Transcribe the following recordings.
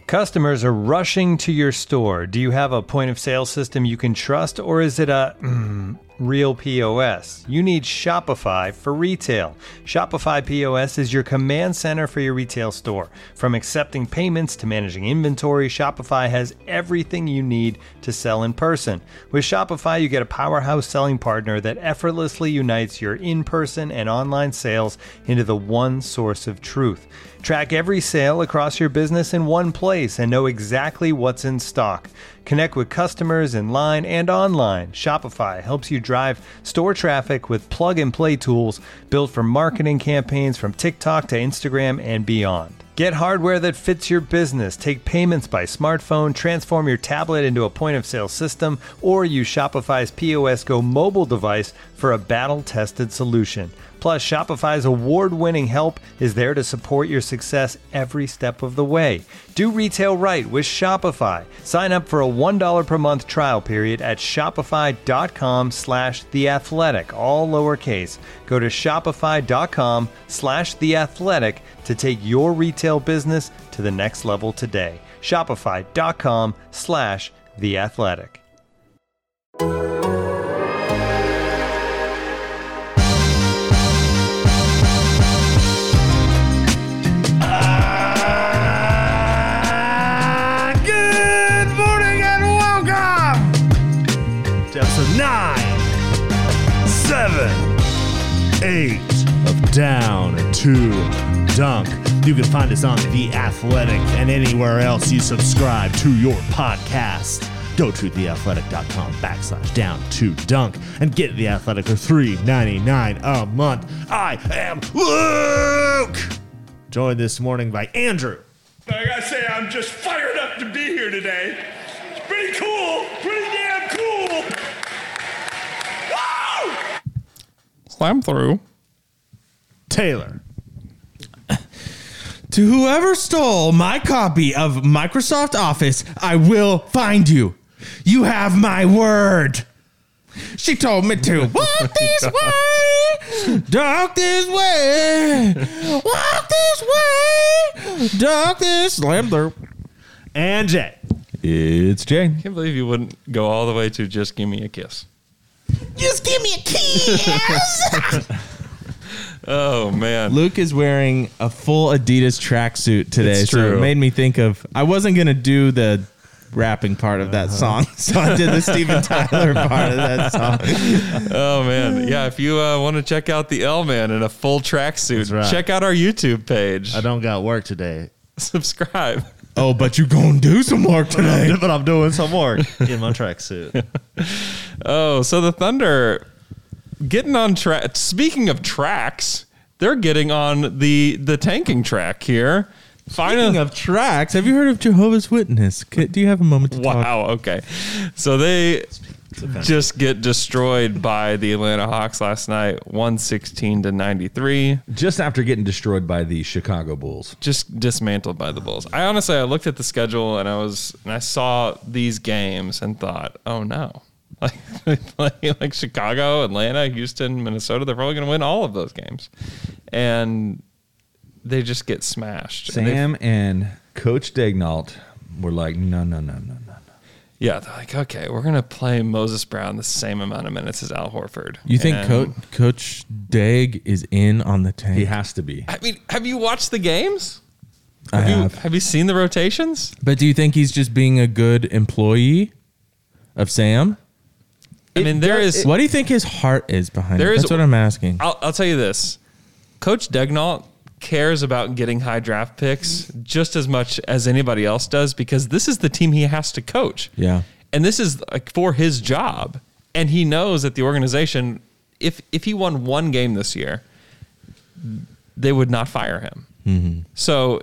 Customers are rushing to your store. Do you have a point of sale system you can trust, or is it a real POS? You need Shopify for retail. Shopify POS is your command center for your retail store. From accepting payments to managing inventory, Shopify has everything you need to sell in person. With Shopify, you get a powerhouse selling partner that effortlessly unites your in-person and online sales into the one source of truth. Track every sale across your business in one place and know exactly what's in stock. Connect with customers in line and online. Shopify helps you drive store traffic with plug-and-play tools built for marketing campaigns from TikTok to Instagram and beyond. Get hardware that fits your business. Take payments by smartphone, transform your tablet into a point-of-sale system, or use Shopify's POS Go mobile device for a battle-tested solution. Plus, Shopify's award-winning help is there to support your success every step of the way. Do retail right with Shopify. Sign up for a $1 per month trial period at shopify.com/theathletic, all lowercase. Go to shopify.com/theathletic to take your retail business to the next level today. Shopify.com/theathletic. Episode 9, 7, 8 of Down to Dunk. You can find us on The Athletic and anywhere else you subscribe to your podcast. Go to theathletic.com/down to dunk and get The Athletic for $3.99 a month. I am Luke. Joined this morning by Andrew. I gotta say, I'm just fired up to be here today. It's pretty cool, pretty damn cool. Woo! Slam through. Taylor. To whoever stole my copy of Microsoft Office, I will find you. You have my word. She told me to walk this way, dunk this way, walk this way, dunk this. Slam through. And Jay. It's Jay. I can't believe you wouldn't go all the way to just give me a kiss. Just give me a kiss. Oh, man. Luke is wearing a full Adidas tracksuit today, It's so true. it made me think of, I wasn't going to do the rapping part of that song, so I did the Steven Tyler part of that song. Oh, man. Yeah, if you want to check out the L-Man in a full tracksuit, That's right. check out our YouTube page. I don't got work today. Subscribe. Oh, but you gonna do some work today. But I'm doing some work in my tracksuit. Oh, so the Thunder getting on track. Speaking of tracks, they're getting on the tanking track here. Speaking of tracks, have you heard of Jehovah's Witness? Do you have a moment to talk? Wow, okay. So they just get destroyed by the Atlanta Hawks last night, 116-93. Just after getting destroyed by the Chicago Bulls. Just dismantled by the Bulls. I looked at the schedule and I saw these games and thought, oh no. Like Chicago, Atlanta, Houston, Minnesota, they're probably going to win all of those games. And they just get smashed. Sam and Coach Daignault were like, no. Yeah, they're like, okay, we're going to play Moses Brown the same amount of minutes as Al Horford. You think Coach Dag is in on the tank? He has to be. I mean, have you watched the games? I have. Have you seen the rotations? But do you think he's just being a good employee of Sam? I mean, What do you think his heart is behind it? There is- That's what I'm asking. I'll tell you this. Coach Daignault cares about getting high draft picks just as much as anybody else does because this is the team he has to coach. Yeah. And this is like for his job. And he knows that the organization, if he won one game this year, they would not fire him. Mm-hmm. So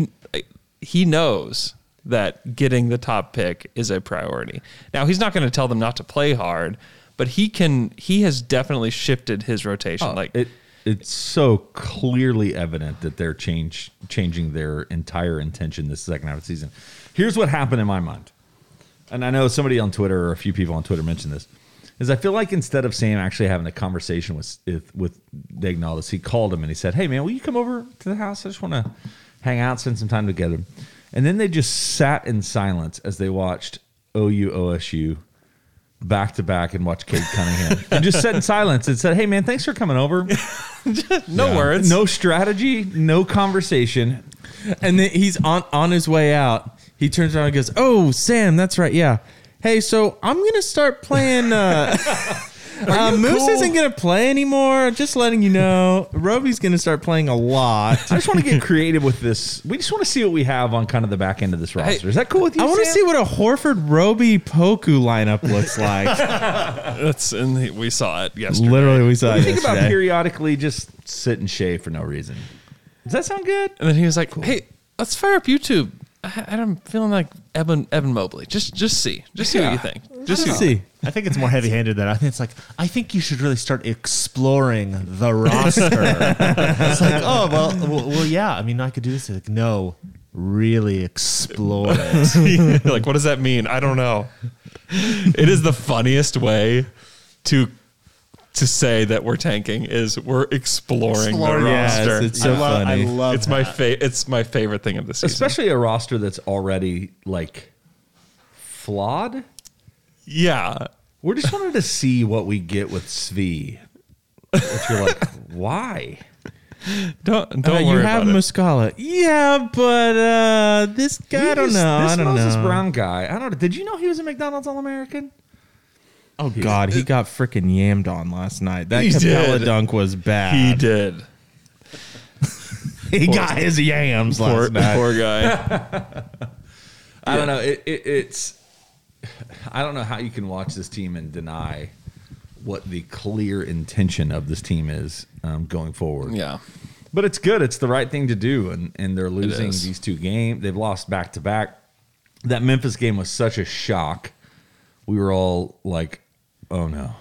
he knows that getting the top pick is a priority. Now, he's not going to tell them not to play hard, but he has definitely shifted his rotation. It's so clearly evident that they're changing their entire intention this second half of the season. Here's what happened in my mind. And I know somebody on Twitter or a few people on Twitter mentioned this. Is I feel like instead of Sam actually having a conversation with Daignault, he called him and he said, "Hey man, will you come over to the house? I just want to hang out, spend some time together." And then they just sat in silence as they watched OU OSU back to back and watched Cade Cunningham. And just sat in silence and said, hey, man, thanks for coming over. No words. No strategy, no conversation. And then he's on his way out. He turns around and goes, oh, Sam, that's right. Yeah. Hey, so I'm going to start playing. Moose isn't going to play anymore. Just letting you know. Roby's going to start playing a lot. I just want to get creative with this. We just want to see what we have on kind of the back end of this roster. Is that cool with you, I want to Sam? see what a Horford, Roby, Poku lineup looks like. We saw it yesterday. Literally, we saw What it do you think about yesterday. periodically just sit and shave for no reason? Does that sound good? And then he was like, "Hey, let's fire up YouTube. I'm feeling like Evan Mobley. Just see what you think. Just Let's see. see. I think it's more heavy-handed than I think it's like, I think you should really start exploring the roster. It's like, oh, well, yeah. I mean, I could do this. Like, no, really explore it. Like, what does that mean? I don't know. It is the funniest way to say that we're tanking is we're exploring the Yes, roster. it's so I funny. love It's my favorite thing of the season. Especially a roster that's already like flawed. Yeah. We just wanted to see what we get with Svi. Which you're like, why? Don't you worry have about it. Muscala. Yeah, but this guy, I don't know. This I don't Moses know. Brown guy. I don't know. Did you know he was a McDonald's All-American? Oh, God. He got freaking yammed on last night. That He Capella did. dunk was bad. He did. He got his yams Poor, last night. poor guy. I don't know. It's. I don't know how you can watch this team and deny what the clear intention of this team is going forward. Yeah. But it's good. It's the right thing to do. And they're losing is. these two games. They've lost back to back. That Memphis game was such a shock. We were all like, oh no.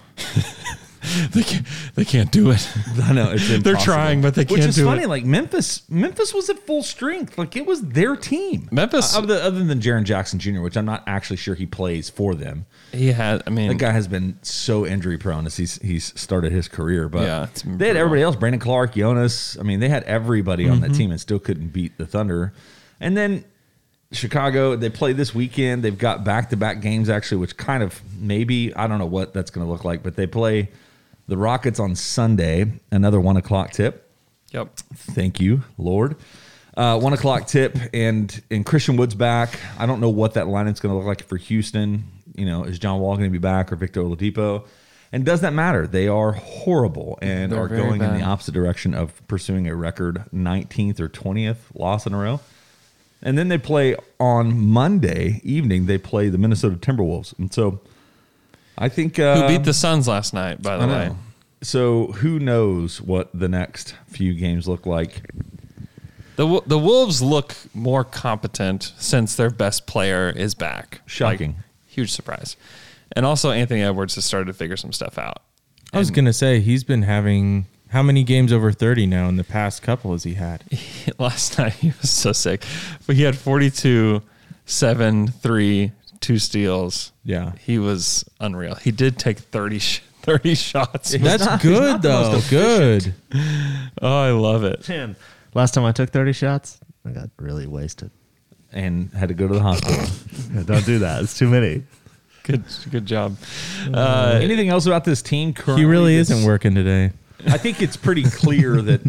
They can't do it. I know it's impossible. They're trying, but they can't Which is do funny. it. Like Memphis was at full strength. Like it was their team. Memphis- other than Jaren Jackson Jr., which I'm not actually sure he plays for them. He had, I mean, That guy has been so injury prone as he's started his career. But Yeah, it's they had brutal. everybody else. Brandon Clark, Jonas. I mean, they had everybody on Mm-hmm. that team and still couldn't beat the Thunder. And then Chicago, they play this weekend. They've got back-to-back games actually, which kind of maybe, I don't know what that's going to look like, but they play the Rockets on Sunday, another 1 o'clock tip. yep. Thank you, Lord. 1 o'clock tip, and Christian Wood's back. I don't know what that lineup's going to look like for Houston. You know, is John Wall going to be back or Victor Oladipo? And does that matter? They are horrible and They're are very going in bad. the opposite direction of pursuing a record 19th or 20th loss in a row. And then they play on Monday evening. They play the Minnesota Timberwolves, and so I think Who beat the Suns last night, by the I way. know. So who knows what the next few games look like? The Wolves look more competent since their best player is back. Shocking. Like, huge surprise. And also Anthony Edwards has started to figure some stuff out. I was going to say, he's been having how many games over 30 now in the past couple has he had? Last night he was so sick. But he had 42, 7, 3, 2 steals. Yeah. He was unreal. He did take 30 shots. That's not- he's good, not the though. most Good. Oh, I love it. Man, last time I took 30 shots, I got really wasted. And had to go to the hospital. Yeah, don't do that. It's too many. Good job. Anything else about this team currently? He really that's- isn't working today. I think it's pretty clear that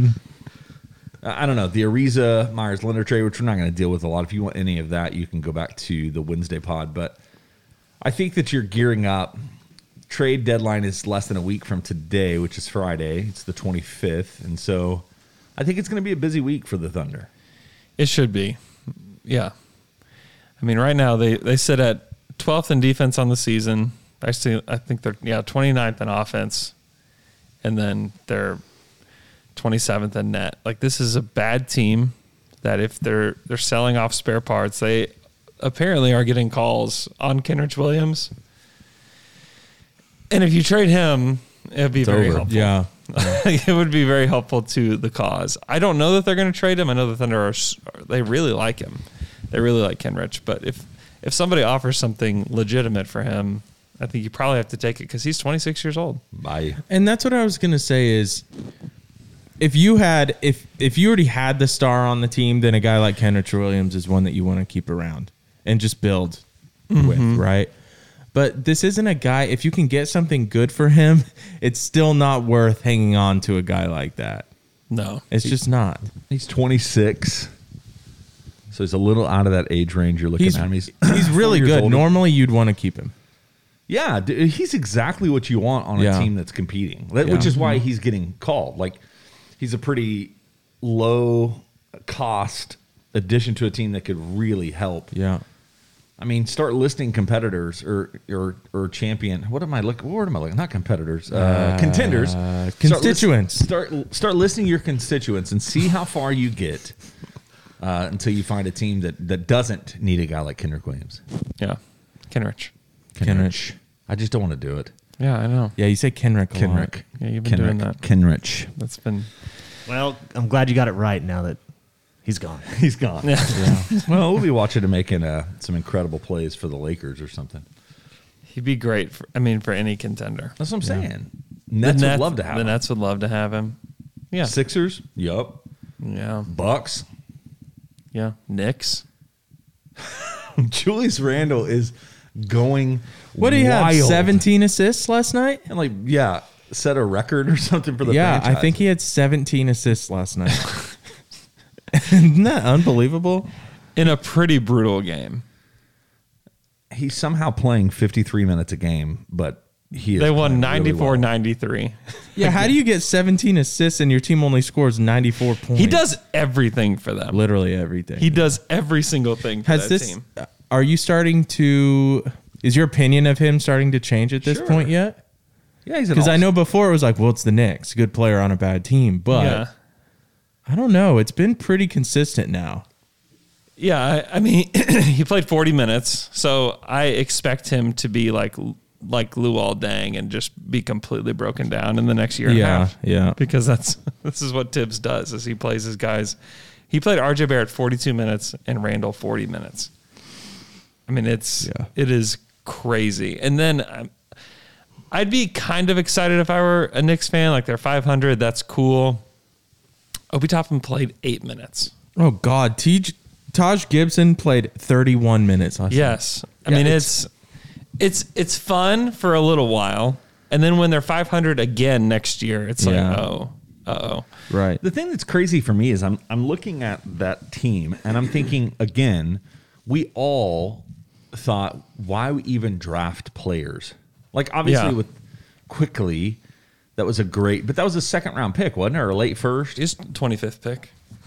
I don't know, the Ariza Myers Leonard trade, which we're not going to deal with a lot. If you want any of that, you can go back to the Wednesday pod. But I think that you're gearing up. Trade deadline is less than a week from today, which is Friday. It's the 25th. And so I think it's going to be a busy week for the Thunder. It should be. Yeah. I mean, right now they sit at 12th in defense on the season. Actually, I think they're 29th in offense. And then they're 27th in net. Like, this is a bad team that if they're selling off spare parts, they apparently are getting calls on Kenrich Williams. And if you trade him, it would be very over. helpful. Yeah. It would be very helpful to the cause. I don't know that they're going to trade him. I know the Thunder they really like him. They really like Kenrich. But if somebody offers something legitimate for him, I think you probably have to take it because he's 26 years old. Bye. And that's what I was going to say is if you already had the star on the team, then a guy like Kenrich Williams is one that you want to keep around and just build with, right? But this isn't a guy. If you can get something good for him, it's still not worth hanging on to a guy like that. No. It's just not. He's 26. So he's a little out of that age range you're looking at him. He's really 4 years good. older. Normally, you'd want to keep him. Yeah, he's exactly what you want on a team that's competing, which is why he's getting called. Like, he's a pretty low cost addition to a team that could really help. Yeah. I mean, start listing competitors or champion. What am I looking? What word am I looking? Not competitors. Contenders. Constituents. Start listing your constituents and see how far you get until you find a team that doesn't need a guy like Kenrich Williams. Yeah. Kenrich. I just don't want to do it. Yeah, I know. Yeah, you say Kenrich a lot. Kenrich. Yeah, you've been doing that. Kenrich. That's been... Well, I'm glad you got it right now that he's gone. He's gone. Yeah. Well, we'll be watching him making some incredible plays for the Lakers or something. He'd be great for any contender. That's what I'm saying. Nets would love to have the him. Nets would love to have him. Yeah. Sixers? Yup. Yeah. Bucks? Yeah. Knicks? Julius Randle is going What do you have? wild. 17 assists last night? And set a record or something for the Yeah, franchise. I think he had 17 assists last night. Isn't that unbelievable? In a pretty brutal game. He's somehow playing 53 minutes a game, but he is They won playing really well. 94-93. Yeah, how do you get 17 assists and your team only scores 94 points? He does everything for them. literally everything. He does every single thing for Has that this? team. Are you starting to? Is your opinion of him starting to change at this Sure. point yet? Yeah, he's an Because I all- know before it was like, well, it's the Knicks, good player on a bad team, but Yeah. I don't know. It's been pretty consistent now. Yeah, I mean, he played 40 minutes, so I expect him to be like Luol Deng and just be completely broken down in the next year and a half. Yeah. Because this is what Tibbs does, is he plays his guys. He played RJ Barrett 42 minutes and Randall 40 minutes. I mean, it is crazy. And then I'd be kind of excited if I were a Knicks fan. Like, they're 500, that's cool. Obi Toppin played 8 minutes. Oh God, Taj Gibson played 31 minutes last night. Yes. I mean, it's fun for a little while. And then when they're 500 again next year, it's like, uh-oh. Right. The thing that's crazy for me is I'm looking at that team and I'm thinking, again, we all thought, why even draft players? Like, obviously with Quickly, that was but that was a second round pick, wasn't it? Or a late first? He's 25th pick.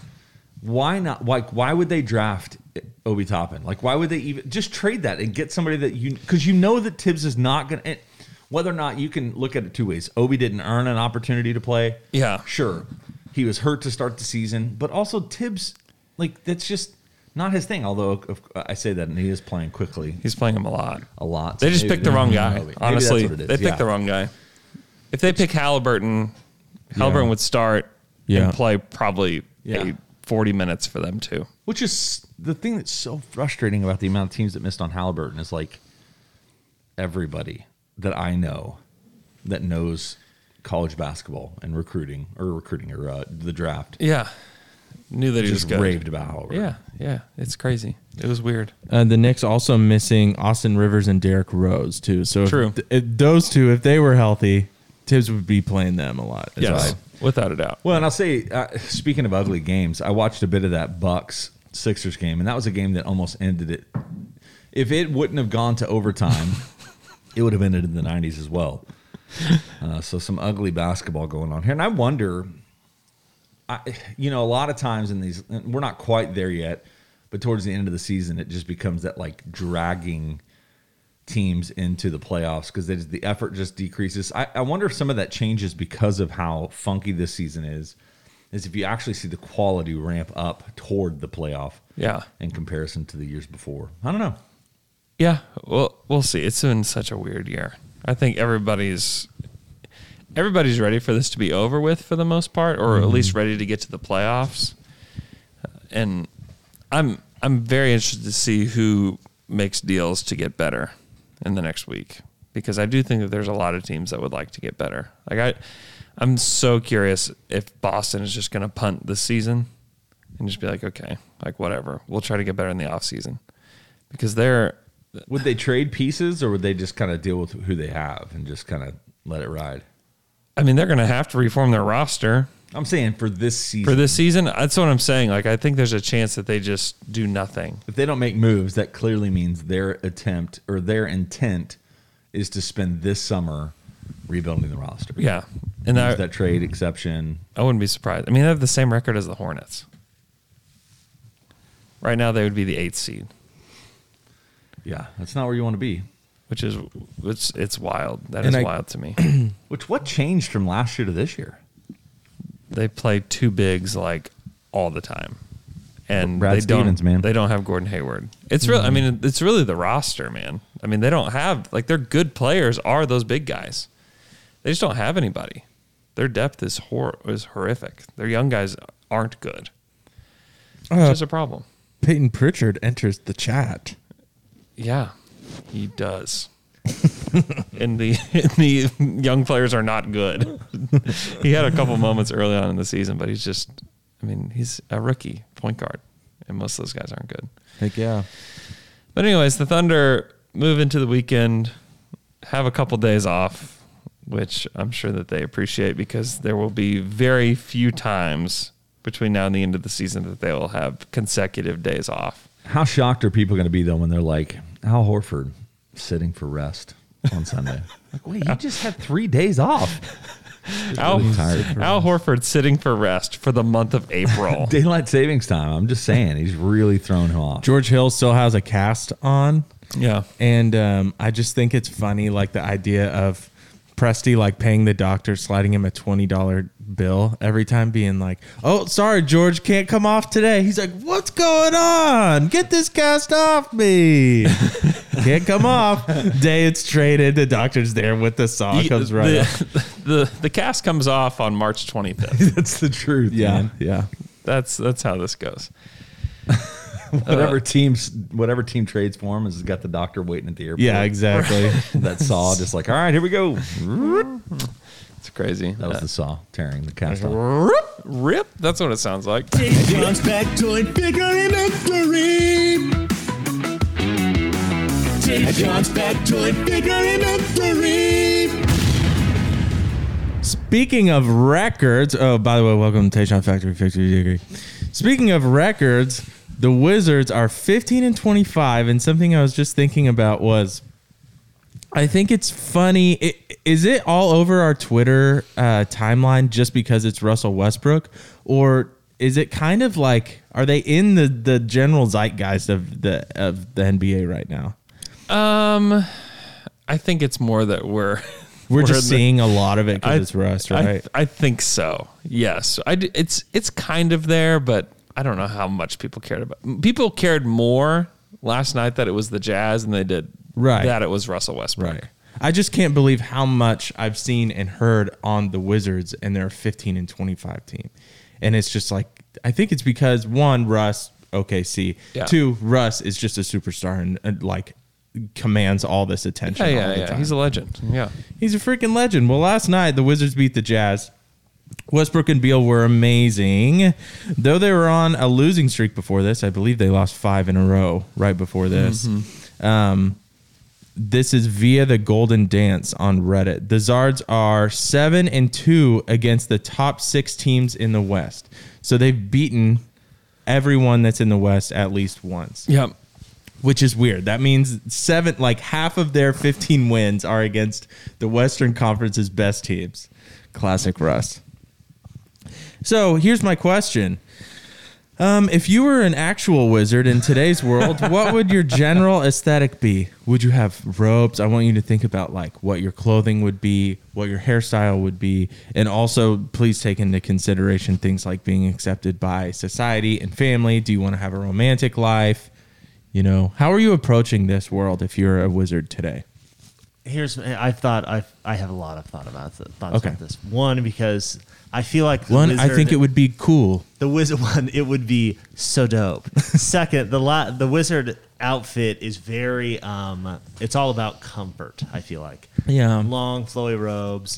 Why not? Like, why would they draft Obi Toppin? Like, why would they even just trade that and get somebody that because you know that Tibbs is not going to, whether or not you can look at it two ways. Obi didn't earn an opportunity to play. Yeah. Sure. He was hurt to start the season, but also Tibbs, like, that's just not his thing. Although I say that and he is playing Quickly. He's playing him a lot. So They just picked the wrong guy. Maybe Honestly, that's what it is. they picked the wrong guy. If they pick Halliburton would start and play probably 40 minutes for them too. Which is the thing that's so frustrating about the amount of teams that missed on Halliburton is, like, everybody that I know that knows college basketball and recruiting or the draft. Yeah. Knew that he was Just good. raved about Halliburton. Yeah. It's crazy. It was weird. The Knicks also missing Austin Rivers and Derrick Rose too. So True. if those two, if they were healthy, Tibbs would be playing them a lot. Yes. Without a doubt. Well, and I'll say, speaking of ugly games, I watched a bit of that Bucks-Sixers game, and that was a game that almost ended it. If it wouldn't have gone to overtime, it would have ended in the 90s as well. So some ugly basketball going on here. And I wonder, a lot of times in these, and we're not quite there yet, but towards the end of the season, it just becomes that, like, dragging teams into the playoffs because the effort just decreases. I wonder if some of that changes because of how funky this season is if you actually see the quality ramp up toward the playoff in comparison to the years before. I don't know. Yeah, well, we'll see. It's been such a weird year. I think everybody's ready for this to be over with for the most part, or at least ready to get to the playoffs. And I'm very interested to see who makes deals to get better in the next week, because I do think that there's a lot of teams that would like to get better. Like I'm so curious if Boston is just going to punt this season and just be like, okay, like whatever. We'll try to get better in the offseason. Because would they trade pieces or would they just kind of deal with who they have and just kind of let it ride? I mean, they're going to have to reform their roster. I'm saying for this season. For this season, that's what I'm saying. Like, I think there's a chance that they just do nothing. If they don't make moves, that clearly means their attempt or their intent is to spend this summer rebuilding the roster. Yeah. And Use that trade exception. I wouldn't be surprised. I mean, they have the same record as the Hornets. Right now, they would be the 8th seed. Yeah, that's not where you want to be. Which is, it's wild. That is wild to me. What changed from last year to this year? They play two bigs like all the time, and Brad Stevens, man. They don't have Gordon Hayward. It's really, I mean, it's really the roster, man. I mean, they don't have like their good players are those big guys. They just don't have anybody. Their depth is horrific. Their young guys aren't good. Which is a problem. Peyton Pritchard enters the chat. Yeah, he does. and the young players are not good. He had a couple moments early on in the season, but he's a rookie point guard, and most of those guys aren't good. Heck yeah. But anyways, the Thunder move into the weekend, have a couple days off, which I'm sure that they appreciate because there will be very few times between now and the end of the season that they will have consecutive days off. How shocked are people going to be, though, when they're like, Al Horford sitting for rest on Sunday? Like, wait, you just had 3 days off. Al Horford sitting for rest for the month of April. Daylight savings time. I'm just saying, he's really thrown him off. George Hill still has a cast on. Yeah. And I just think it's funny, like the idea of Presty like paying the doctor, sliding him a $20 bill every time, being like, "Oh, sorry, George, can't come off today." He's like, "What's going on? Get this cast off me." Can't come off. Day it's traded, the doctor's there with the saw, comes right up. The cast comes off on March 25th. That's the truth. Yeah, man. yeah. That's how this goes. Whatever team trades for him has got the doctor waiting at the airport. Yeah, exactly. That saw, just like, all right, here we go. It's crazy. That was the saw tearing the cast off. Rip. That's what it sounds like. John's Factoid Figuring Victory. John's Factoid Figuring Victory. Speaking of records, oh, by the way, welcome to Tayshawn Factory Victory. Speaking of records, the Wizards are 15-25, and something I was just thinking about was, I think it's funny. Is it all over our Twitter timeline just because it's Russell Westbrook, or is it kind of like, are they in the general zeitgeist of the NBA right now? I think it's more that we're just seeing a lot of it because it's Russ, right? I think so. Yes, it's kind of there, but I don't know how much people cared about. People cared more last night that it was the Jazz than they did that it was Russell Westbrook. Right. I just can't believe how much I've seen and heard on the Wizards and their 15-25 team. And it's just like, I think it's because one, Russ, OKC. Yeah. Two, Russ is just a superstar and like commands all this attention. Yeah. He's a legend. Yeah. He's a freaking legend. Well, last night the Wizards beat the Jazz. Westbrook and Beal were amazing. Though they were on a losing streak before this, I believe they lost 5 in a row right before this. Mm-hmm. This is via the Golden Dance on Reddit. The Zards are 7-2 against the top 6 teams in the West. So they've beaten everyone that's in the West at least once. Yep. Which is weird. That means half of their 15 wins are against the Western Conference's best teams. Classic Russ. So here's my question. If you were an actual wizard in today's world, what would your general aesthetic be? Would you have robes? I want you to think about like what your clothing would be, what your hairstyle would be, and also please take into consideration things like being accepted by society and family. Do you want to have a romantic life? You know, how are you approaching this world if you're a wizard today? I have a lot of thoughts about this. One, because I feel like I think it would be cool. The wizard one, it would be so dope. Second, the wizard outfit is very it's all about comfort, I feel like. Yeah. Long flowy robes,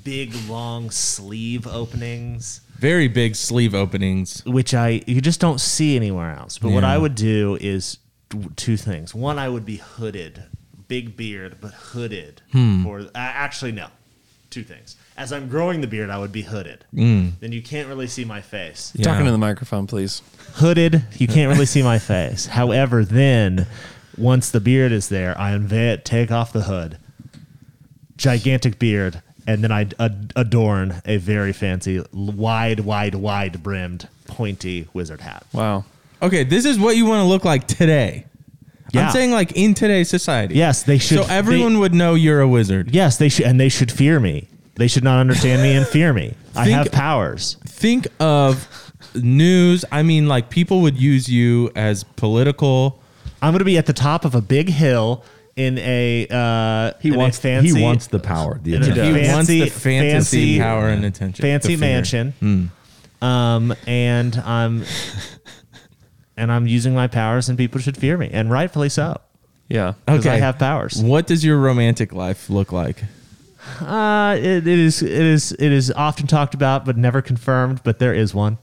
big long sleeve openings, Very big sleeve openings. which you just don't see anywhere else. But what Yeah. I would do is two things. One, I would be hooded, big beard, but hooded. Or actually, no, two things. As I'm growing the beard, I would be hooded. Then you can't really see my face. Yeah. Talking to the microphone, please. Hooded, you can't really see my face. However, then once the beard is there, I unveil it, take off the hood, gigantic beard, and then I adorn a very fancy, wide brimmed, pointy wizard hat. Wow. Okay, this is what you want to look like today. Yeah. I'm saying like in today's society. Yes, they should. So everyone would know you're a wizard. Yes, they should, and they should fear me. They should not understand me and fear me. I Think- have powers. Think of news. I mean, like people would use you as political. I'm going to be at the top of a big hill in a He in a wants fancy. he wants the power. The in a attention. He wants the fantasy, fancy- power, and attention. fancy The fear. mansion. And I'm using my powers, and people should fear me, and rightfully so, Yeah. because I Okay. have powers. What does your romantic life look like? It is often talked about, but never confirmed. But there is one.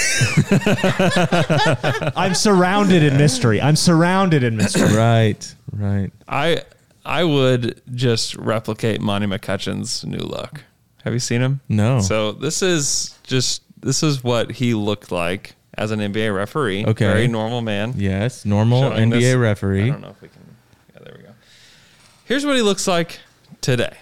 I'm surrounded in mystery. Right. I would just replicate Monty McCutcheon's new look. Have you seen him? No. So this is what he looked like as an NBA referee. Okay. Very normal man. Yes, normal Showing NBA this- referee. I don't know if we can. Yeah, there we go. Here's what he looks like today.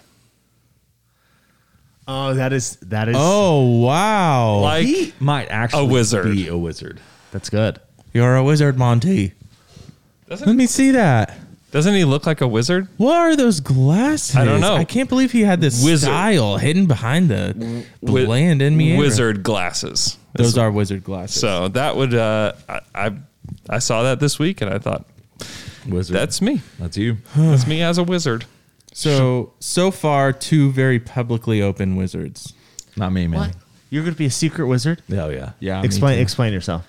Oh, that is. Oh wow! Like He might actually a wizard. be a wizard. That's good. You're a wizard, Monty. Let me see that. Doesn't he look like a wizard? What are those glasses? I don't know. I can't believe he had this Wizard. style hidden behind the Wi- bland NBA. Wizard glasses. Those are wizard glasses. So that would I saw that this week and I thought Wizard. that's me. That's you. That's me as a wizard. So far, two very publicly open wizards. Not me, man. What? You're going to be a secret wizard? Oh yeah. Yeah. me Explain too. yourself.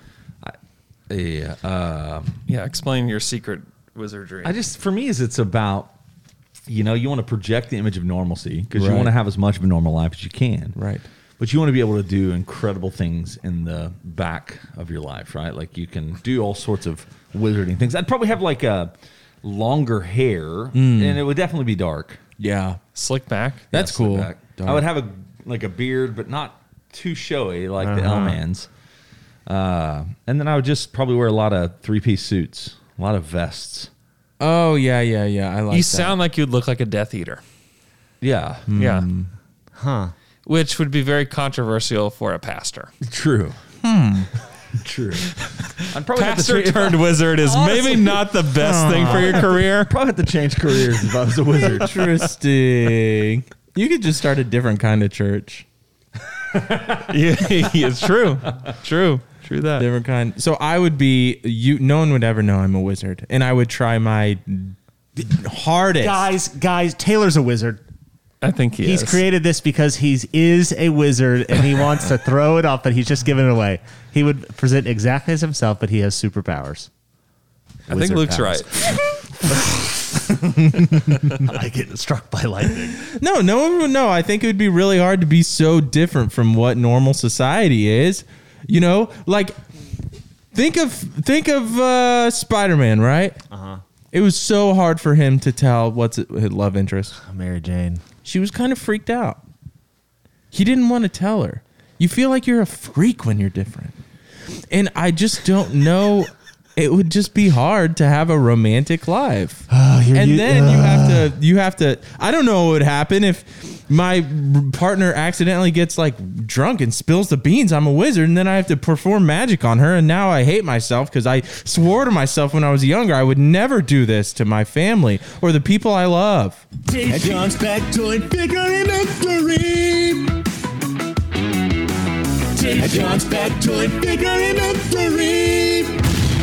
Yeah. Yeah, explain your secret wizardry. For me, it's about, you want to project the image of normalcy because you Right. want to have as much of a normal life as you can. Right. But you want to be able to do incredible things in the back of your life, right? Like you can do all sorts of wizarding things. I'd probably have like a longer hair, and it would definitely be dark. Yeah. Slick back. That's Yes, cool. back. Dark. I would have a beard, but not too showy like the L-Mans. And then I would just probably wear a lot of three-piece suits, a lot of vests. Oh yeah. I like. You that. sound like you'd look like a Death Eater. Yeah, Yeah. Huh. Which would be very controversial for a pastor. true. True. I'd probably have to Pastor tra- turned wizard is maybe not the best thing for your career. probably have to change careers if I was a wizard. Interesting. You could just start a different kind of church. Yeah, it's true. True that. Different kind. So I would be you. No one would ever know I'm a wizard, and I would try my hardest. Guys, Taylor's a wizard. I think He's is. created this because he is a wizard and he wants to throw it off, but he's just giving it away. He would present exactly as himself, but he has superpowers. I think Wizard Luke's powers. right. I get struck by lightning. No one would know. I think it would be really hard to be so different from what normal society is. Like think of Spider-Man, right? Uh-huh. It was so hard for him to tell what's his love interest. Mary Jane. She was kind of freaked out. He didn't want to tell her. You feel like you're a freak when you're different. And I just don't know. It would just be hard to have a romantic life. Then you have to, I don't know what would happen if my partner accidentally gets like drunk and spills the beans. I'm a wizard and then I have to perform magic on her. And now I hate myself because I swore to myself when I was younger I would never do this to my family or the people I love. Take John's factoid figuring victory. Take John's factoid figuring victory.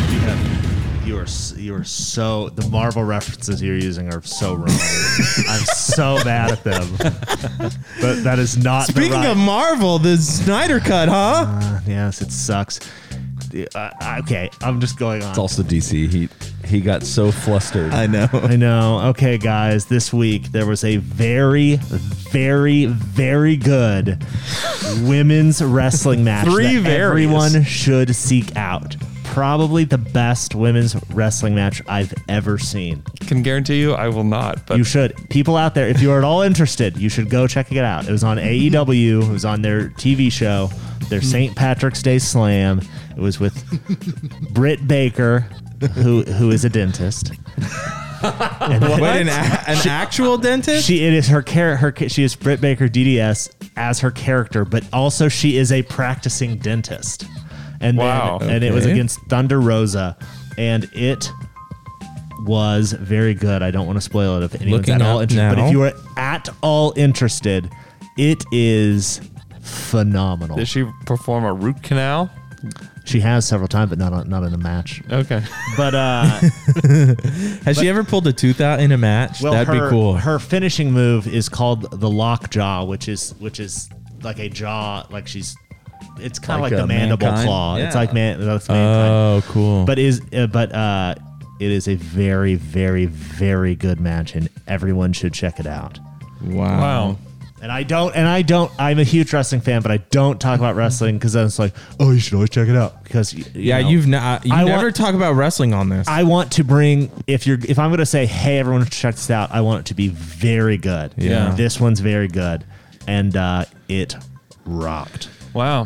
You are so, the Marvel references you're using are so wrong. I'm so mad at them. But that is not the Speaking right. of Marvel, the Snyder Cut, huh? Yes, it sucks. Okay, I'm just going on. It's also DC. He got so flustered. I know. I know. Okay, guys, this week there was a very, very, very good women's wrestling match Three that varies. everyone should seek out. Probably the best women's wrestling match I've ever seen. Can guarantee you I will not. But You should. People out there, if you are at all interested, you should go check it out. It was on AEW. It was on their TV show, their St. Patrick's Day Slam. It was with Britt Baker, who is a dentist. What, an actual dentist? It is her character. She is Britt Baker DDS as her character, but also she is a practicing dentist. And Wow. and it was Okay. against Thunder Rosa, and it was very good. I don't want to spoil it if anyone's Looking at all up interested. But now. if you are at all interested, it is phenomenal. did she perform a root canal? She has several times, but not in a match. Okay. But Has she ever pulled a tooth out in a match? well, That'd be cool. Her finishing move is called the lock jaw, which is like a jaw, like she's. It's kind of Like like the a mandible Mankind? claw. It's Yeah. like mankind. Oh, cool. But it is a very, very, very good match, and everyone should check it out. Wow. And I'm a huge wrestling fan, but I don't talk about wrestling because then it's like, oh, you should always check it out because you know, you I never want- talk about wrestling on this. I want to bring if I'm going to say, hey, everyone should check this out. I want it to be very good. Yeah. This one's very good, and it rocked. Wow.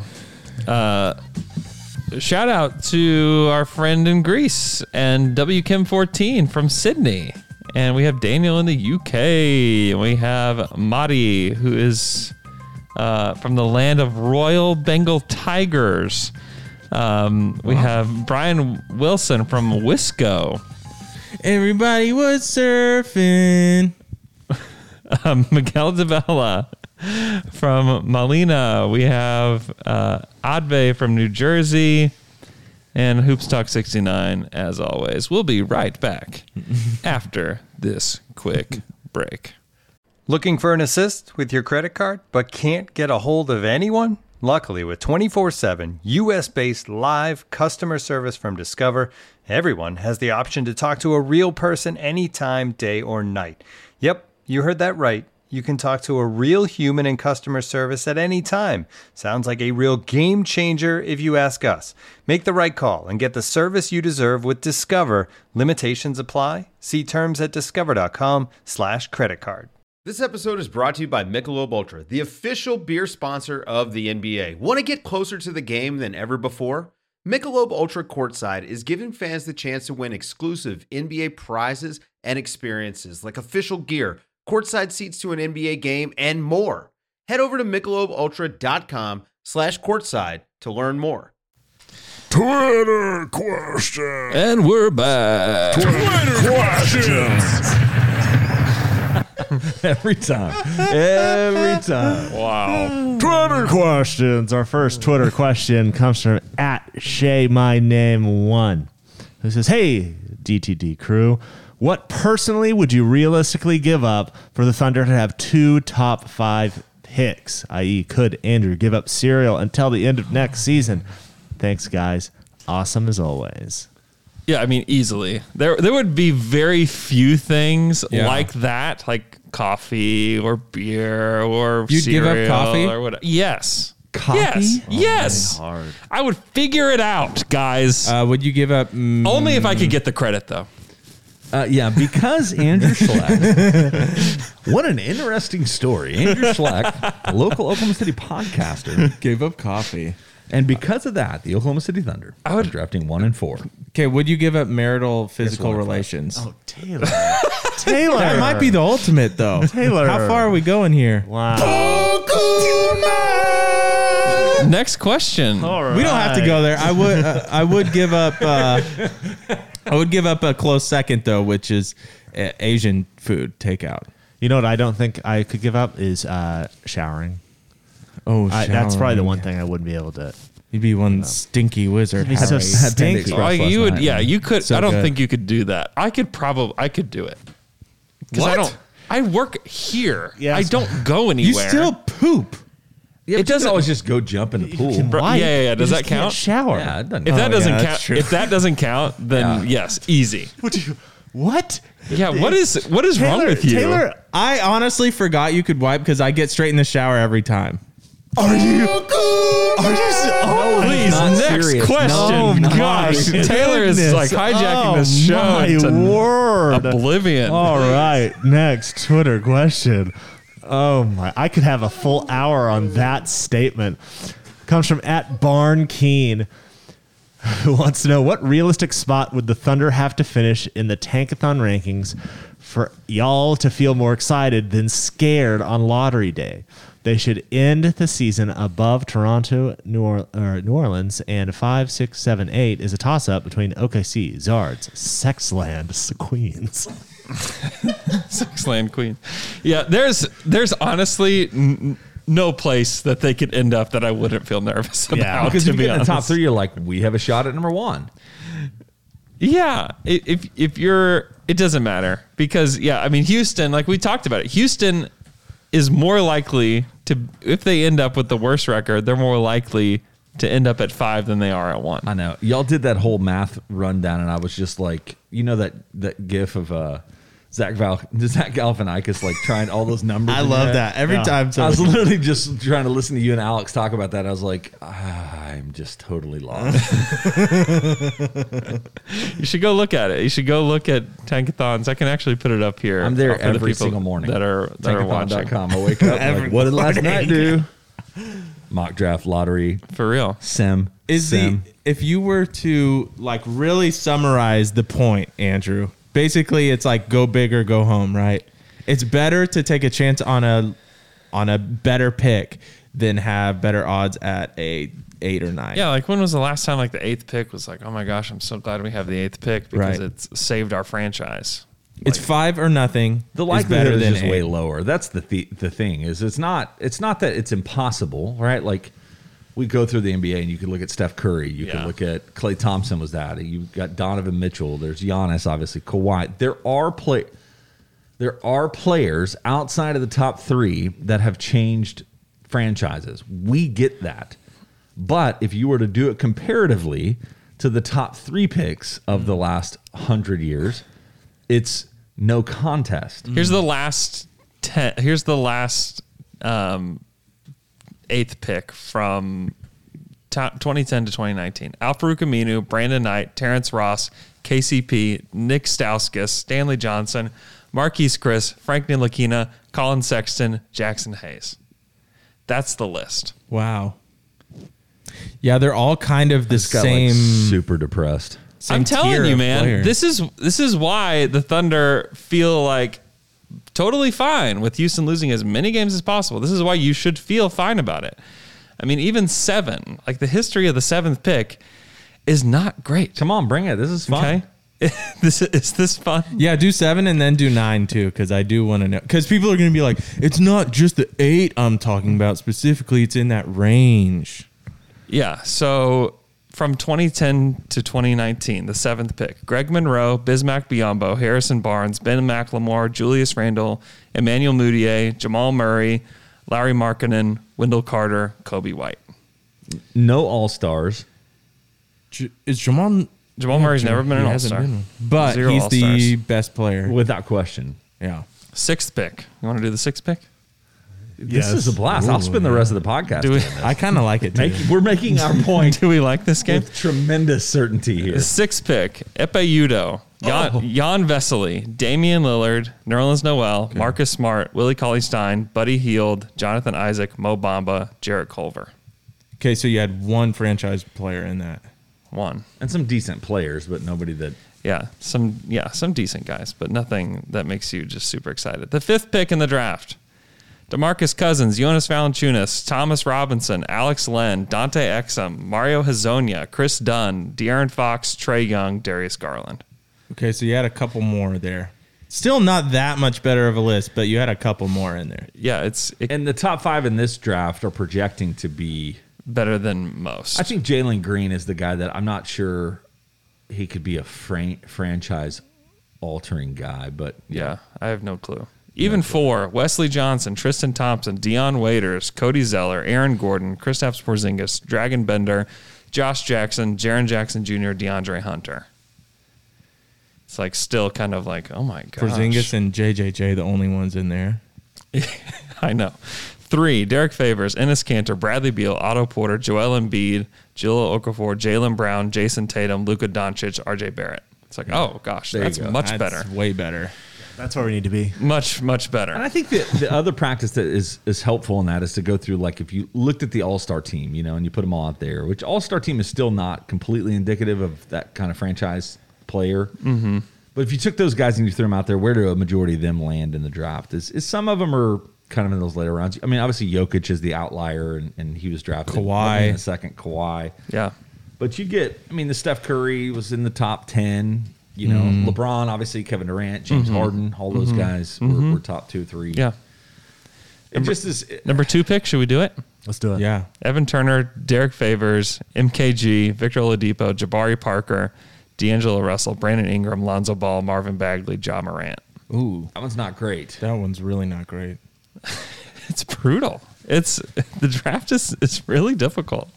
Shout out to our friend in Greece and WKim14 from Sydney. And we have Daniel in the UK. We have Madi, who is from the land of Royal Bengal Tigers. We have Brian Wilson from Wisco. Everybody was surfing. Miguel Davella from Malina. We have Adve from New Jersey. And Hoops Talk 69, as always. We'll be right back after this quick break. Looking for an assist with your credit card but can't get a hold of anyone? Luckily, with 24/7 US-based live customer service from Discover, everyone has the option to talk to a real person anytime, day or night. Yep, you heard that right. You can talk to a real human in customer service at any time. Sounds like a real game changer if you ask us. Make the right call and get the service you deserve with Discover. Limitations apply. See terms at discover.com/creditcard. This episode is brought to you by Michelob Ultra, the official beer sponsor of the NBA. Want to get closer to the game than ever before? Michelob Ultra Courtside is giving fans the chance to win exclusive NBA prizes and experiences like official gear, courtside seats to an NBA game, and more. Head over to MichelobUltra.com/courtside to learn more. Twitter question. And we're back. Twitter questions. Every time. Wow. Twitter questions. Our first Twitter question comes from @ShayMyName1, who says, "Hey, DTD crew, what personally would you realistically give up for the Thunder to have 2 top 5 picks? I.e., could Andrew give up Serial until the end of next season? Thanks, guys. Awesome as always." Yeah, I mean, easily. There would be very few things Yeah. like that, like coffee or beer or You'd give up cereal coffee? or whatever. Yes. Coffee? Yes. Yes. hard. I would figure it out, guys. Would you give up? Only if I could get the credit, though. Yeah, because Andrew Schleck. What an interesting story. Andrew Schleck, a local Oklahoma City podcaster. Gave up coffee. And because of that, the Oklahoma City Thunder are drafting 1 and 4. Okay, would you give up marital physical one of relations? Oh, Taylor. Taylor. That might be the ultimate, though. Taylor. How far are we going here? Wow. Next question. We don't have to go there. I would give up. I would give up a close second though, which is Asian food takeout. You know what I don't think I could give up is showering. Oh, That's probably the showering. one thing I wouldn't be able to. You'd be one stinky wizard. It'd be so Had appendix stinky. rough Like, last you would, night, yeah, man. you could. So I don't good. think you could do that. I could do it. Because What? I work here. Yes. I don't go You anywhere. still poop. Yeah, It doesn't always just go jump in the pool. Bro, Why? yeah. You Does just that can't count? Shower. Yeah, it doesn't. If that doesn't yeah, that's count, true. if that doesn't count, then yes, easy. What? Yeah, what is wrong with you? Taylor, I honestly forgot you could wipe because I get straight in the shower every time. Please, not next serious. question. No, not Gosh, serious. Taylor is like hijacking this show my into word. oblivion. All right, next Twitter question. Oh my! I could have a full hour on that statement. Comes from @BarnKeen, who wants to know what realistic spot would the Thunder have to finish in the Tankathon rankings for y'all to feel more excited than scared on lottery day. They should end the season above Toronto, New Orleans, and 5, 6, 7, 8 is a toss-up between OKC, Zards, Sexland, Queens. Sexland Queen. Yeah, there's honestly no place that they could end up that I wouldn't feel nervous about. Yeah, because to if you be get in the top honest. 3, you're like, we have a shot at number 1. Yeah, if you're, it doesn't matter because I mean Houston, like we talked about it. Houston is more likely to, if they end up with the worst record, they're more likely to end up at 5 than they are at 1. I know. Y'all did that whole math rundown, and I was just like, you know that gif of Zach Galifianakis like trying all those numbers. I in love there? that. Every time I was somebody literally just trying to listen to you and Alex talk about that. I was like, I'm just totally lost. You should go look at it. You should go look at Tankathons. I can actually put it up here. I'm there for the every people single morning. that are watching. Tankathon.com. I wake up like, what did last night do? Mock draft, lottery, For real. sim. if you were to like really summarize the point, Andrew, basically it's like go big or go home, right? It's better to take a chance on a better pick than have better odds at a 8 or 9. Yeah, like when was the last time like the 8th pick was like, oh my gosh, I'm so glad we have the 8th pick because Right. it's saved our franchise. It's 5 or nothing. The is likelihood better is than just 8. way lower. That's the thing is it's not that it's impossible, right? Like we go through the NBA and you could look at Steph Curry, you could look at Klay Thompson was that. You've got Donovan Mitchell, there's Giannis, obviously, Kawhi. There are players outside of the top 3 that have changed franchises. We get that. But if you were to do it comparatively to the top 3 picks of the last 100 years, it's no contest. Here's the last 8th pick from 2010 to 2019. Al-Farouq Aminu, Brandon Knight, Terrence Ross, KCP, Nick Stauskas, Stanley Johnson, Marquise Chris, Frank Ntilikina, Colin Sexton, Jackson Hayes. That's the list. Wow. Yeah, they're all kind of the This got same. like super depressed. same I'm telling tier you, of man, player. this is why the Thunder feel like totally fine with Houston losing as many games as possible. This is why you should feel fine about it. I mean, even 7, like the history of the 7th pick is not great. Come on, bring it. This is fun. Okay. Is this fun? Yeah, do 7 and then do 9 too, because I do want to know. Because people are going to be like, it's not just the 8 I'm talking about specifically; it's in that range. Yeah. So from 2010 to 2019, the 7th pick: Greg Monroe, Bismack Biyombo, Harrison Barnes, Ben McLemore, Julius Randle, Emmanuel Mudiay, Jamal Murray, Larry Markkinen, Wendell Carter, Kobe White. No All-Stars. Is Jamal Murray's never been an He hasn't All-Star. been one. But 0 he's the All-Stars. best player. Without question. Yeah. 6th pick. You want to do the 6th pick? This is a blast. I'll spend the rest of the podcast. Do we? I kind of like it too. We're making our point Do we like this game? with tremendous certainty here. The 6th pick: Epe Udoh, Jan Vesely, Damian Lillard, Nerlens Noel, Marcus Smart, Willie Cauley-Stein, Buddy Hield, Jonathan Isaac, Mo Bamba, Jarrett Culver. Okay, so you had one franchise player in that. 1. And some decent players, but nobody that. Some decent guys, but nothing that makes you just super excited. The 5th pick in the draft: DeMarcus Cousins, Jonas Valanciunas, Thomas Robinson, Alex Len, Dante Exum, Mario Hezonja, Chris Dunn, De'Aaron Fox, Trae Young, Darius Garland. Okay, so you had a couple more there. Still not that much better of a list, but you had a couple more in there. Yeah, And the top 5 in this draft are projecting to be. better than most. I think Jalen Green is the guy that I'm not sure he could be a franchise altering guy, but Yeah, I have no clue. Even 4, Wesley Johnson, Tristan Thompson, Deion Waiters, Cody Zeller, Aaron Gordon, Kristaps Porzingis, Dragon Bender, Josh Jackson, Jaren Jackson Jr., DeAndre Hunter. It's like still kind of like, oh my gosh. Porzingis and JJJ, the only ones in there. I know. 3, Derek Favors, Enes Kanter, Bradley Beal, Otto Porter, Joel Embiid, Jahlil Okafor, Jaylen Brown, Jason Tatum, Luka Doncic, RJ Barrett. It's like, oh gosh, that's much better. Way better. That's where we need to be. Much better. And I think the other practice that is helpful in that is to go through, like, if you looked at the All-Star team, and you put them all out there, which All-Star team is still not completely indicative of that kind of franchise player. Mm-hmm. But if you took those guys and you threw them out there, where do a majority of them land in the draft? Is some of them are kind of in those later rounds. I mean, obviously Jokic is the outlier, and he was drafted Kawhi in the second. Kawhi. Yeah. But you get, I mean, the Steph Curry was in the top 10. LeBron, obviously, Kevin Durant, James Harden, all those guys were top 2, 3. Yeah. It just is. Number 2 pick, should we do it? Let's do it. Yeah. Evan Turner, Derek Favors, MKG, Victor Oladipo, Jabari Parker, D'Angelo Russell, Brandon Ingram, Lonzo Ball, Marvin Bagley, Ja Morant. Ooh, That one's not great. that one's really not great. It's brutal. The draft is really difficult.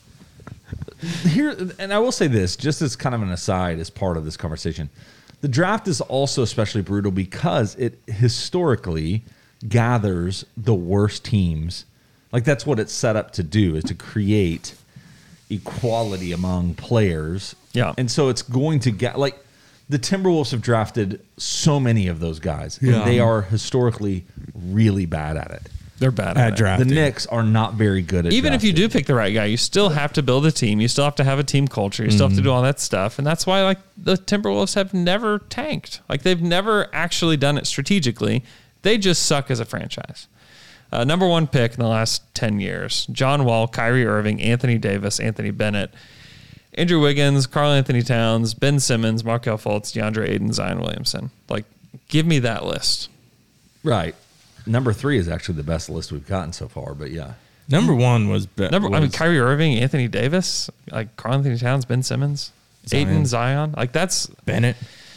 Here, and I will say this, just as kind of an aside, as part of this conversation, the draft is also especially brutal because it historically gathers the worst teams. Like, that's what it's set up to do, is to create equality among players. Yeah. And so it's going to get, like, the Timberwolves have drafted so many of those guys. Yeah. And they are historically really bad at it. They're bad At at drafting. The Knicks are not very good at Even if you drafting. do pick the right guy, you still have to build a team. You still have to have a team culture. You still have to do all that stuff. And that's why, like, the Timberwolves have never tanked. Like, they've never actually done it strategically. They just suck as a franchise. Number 1 pick in the last 10 years, John Wall, Kyrie Irving, Anthony Davis, Anthony Bennett, Andrew Wiggins, Karl Anthony Towns, Ben Simmons, Markelle Fultz, DeAndre Ayton, Zion Williamson. Like, give me that list. Right. Number 3 is actually the best list we've gotten so far, but yeah. Number 1 was Kyrie Irving, Anthony Davis, like Karl Anthony Towns, Ben Simmons, Ayton, Zion. Like, that's Bennett.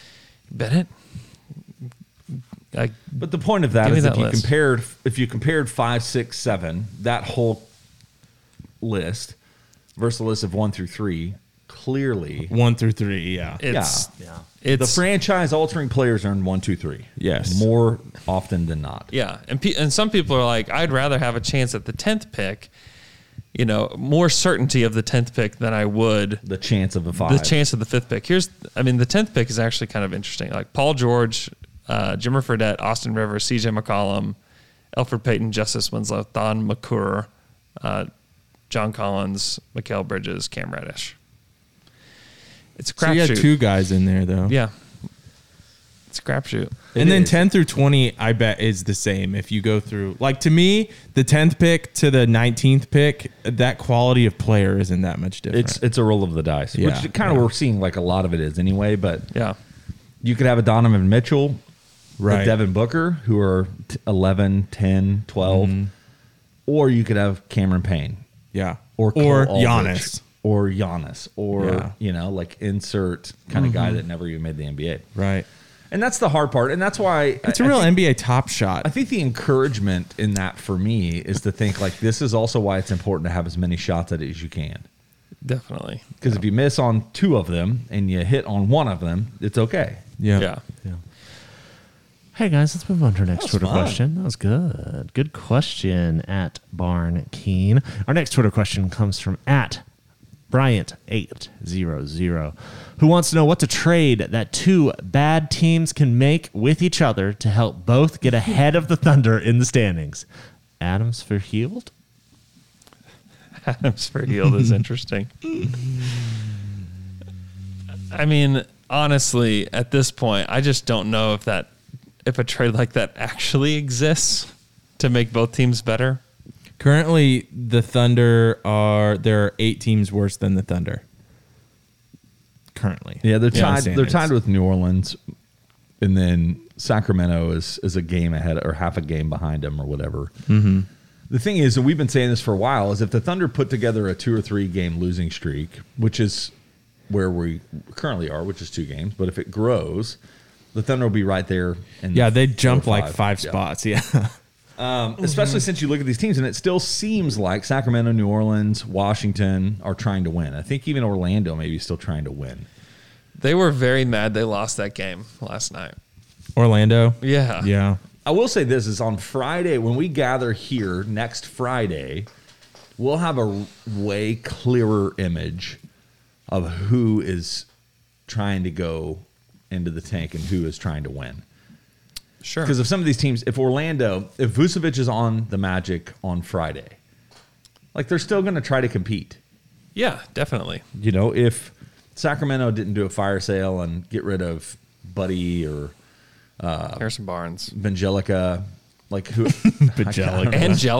Like, But the point of that give me is that list. if you compared 5, 6, 7, that whole list versus the list of 1 through 3, clearly 1 through 3, yeah. it's the franchise altering players are in 1, 2, 3. Yes. More often than not. Yeah, and some people are like, I'd rather have a chance at the 10th pick, more certainty of the 10th pick than I would The chance of a 5. the chance of the 5th pick. The 10th pick is actually kind of interesting. Like Paul George, Jimmer Fredette, Austin Rivers, CJ McCollum, Elfrid Payton, Justice Winslow, Thon McClure, John Collins, Mikal Bridges, Cam Reddish. It's a So you had crapshoot. 2 guys in there, though. Yeah. It's a crapshoot. And then 10 through 20, I bet, is the same. If you go through, like, to me, the 10th pick to the 19th pick, that quality of player isn't that much different. It's a roll of the dice, Yeah, which kind of we're seeing like a lot of it is anyway. But Yeah. you could have a Donovan Mitchell, Right. a Devin Booker, who are 11, 10, 12, or you could have Cameron Payne. Yeah. Or Or Cole Aldrich, Giannis. or Giannis, or Yeah. like insert kind of guy that never even made the NBA. Right. And that's the hard part, and that's why It's a real NBA top shot. I think the encouragement in that for me is to think like this is also why it's important to have as many shots at it as you can. Definitely. Because if you miss on 2 of them and you hit on 1 of them, it's okay. Yeah. Hey guys, let's move on to our next was Twitter fun. question. That was good. Good question at Barn Keen. Our next Twitter question comes from at Bryant800, who wants to know what's a trade that 2 bad teams can make with each other to help both get ahead of the Thunder in the standings. Adams for Hield? Adams for Hield is interesting. I mean, honestly, at this point, I just don't know if a trade like that actually exists to make both teams better. Currently, the Thunder there are 8 teams worse than the Thunder. Currently. Yeah, they're tied. standings. They're tied with New Orleans, and then Sacramento is a game ahead or half a game behind them or whatever. Mm-hmm. The thing is, and we've been saying this for a while, is if the Thunder put together a 2 or 3 game losing streak, which is where we currently are, which is 2 games, but if it grows, The Thunder will be right there. In Yeah, they jump 4 or like 5 Yeah. spots. Yeah. Especially since you look at these teams, and it still seems like Sacramento, New Orleans, Washington are trying to win. I think even Orlando maybe still trying to win. They were very mad they lost that game last night. Orlando. Yeah. Yeah. I will say this is on Friday, when we gather here next Friday, we'll have a way clearer image of who is trying to go into the tank and who is trying to win. Sure. Because of some of these teams, if Vucevic is on the Magic on Friday, like they're still going to try to compete. Yeah, definitely. You know, if Sacramento didn't do a fire sale and get rid of Buddy or Harrison Barnes. Bangelica, like who? Bangelica.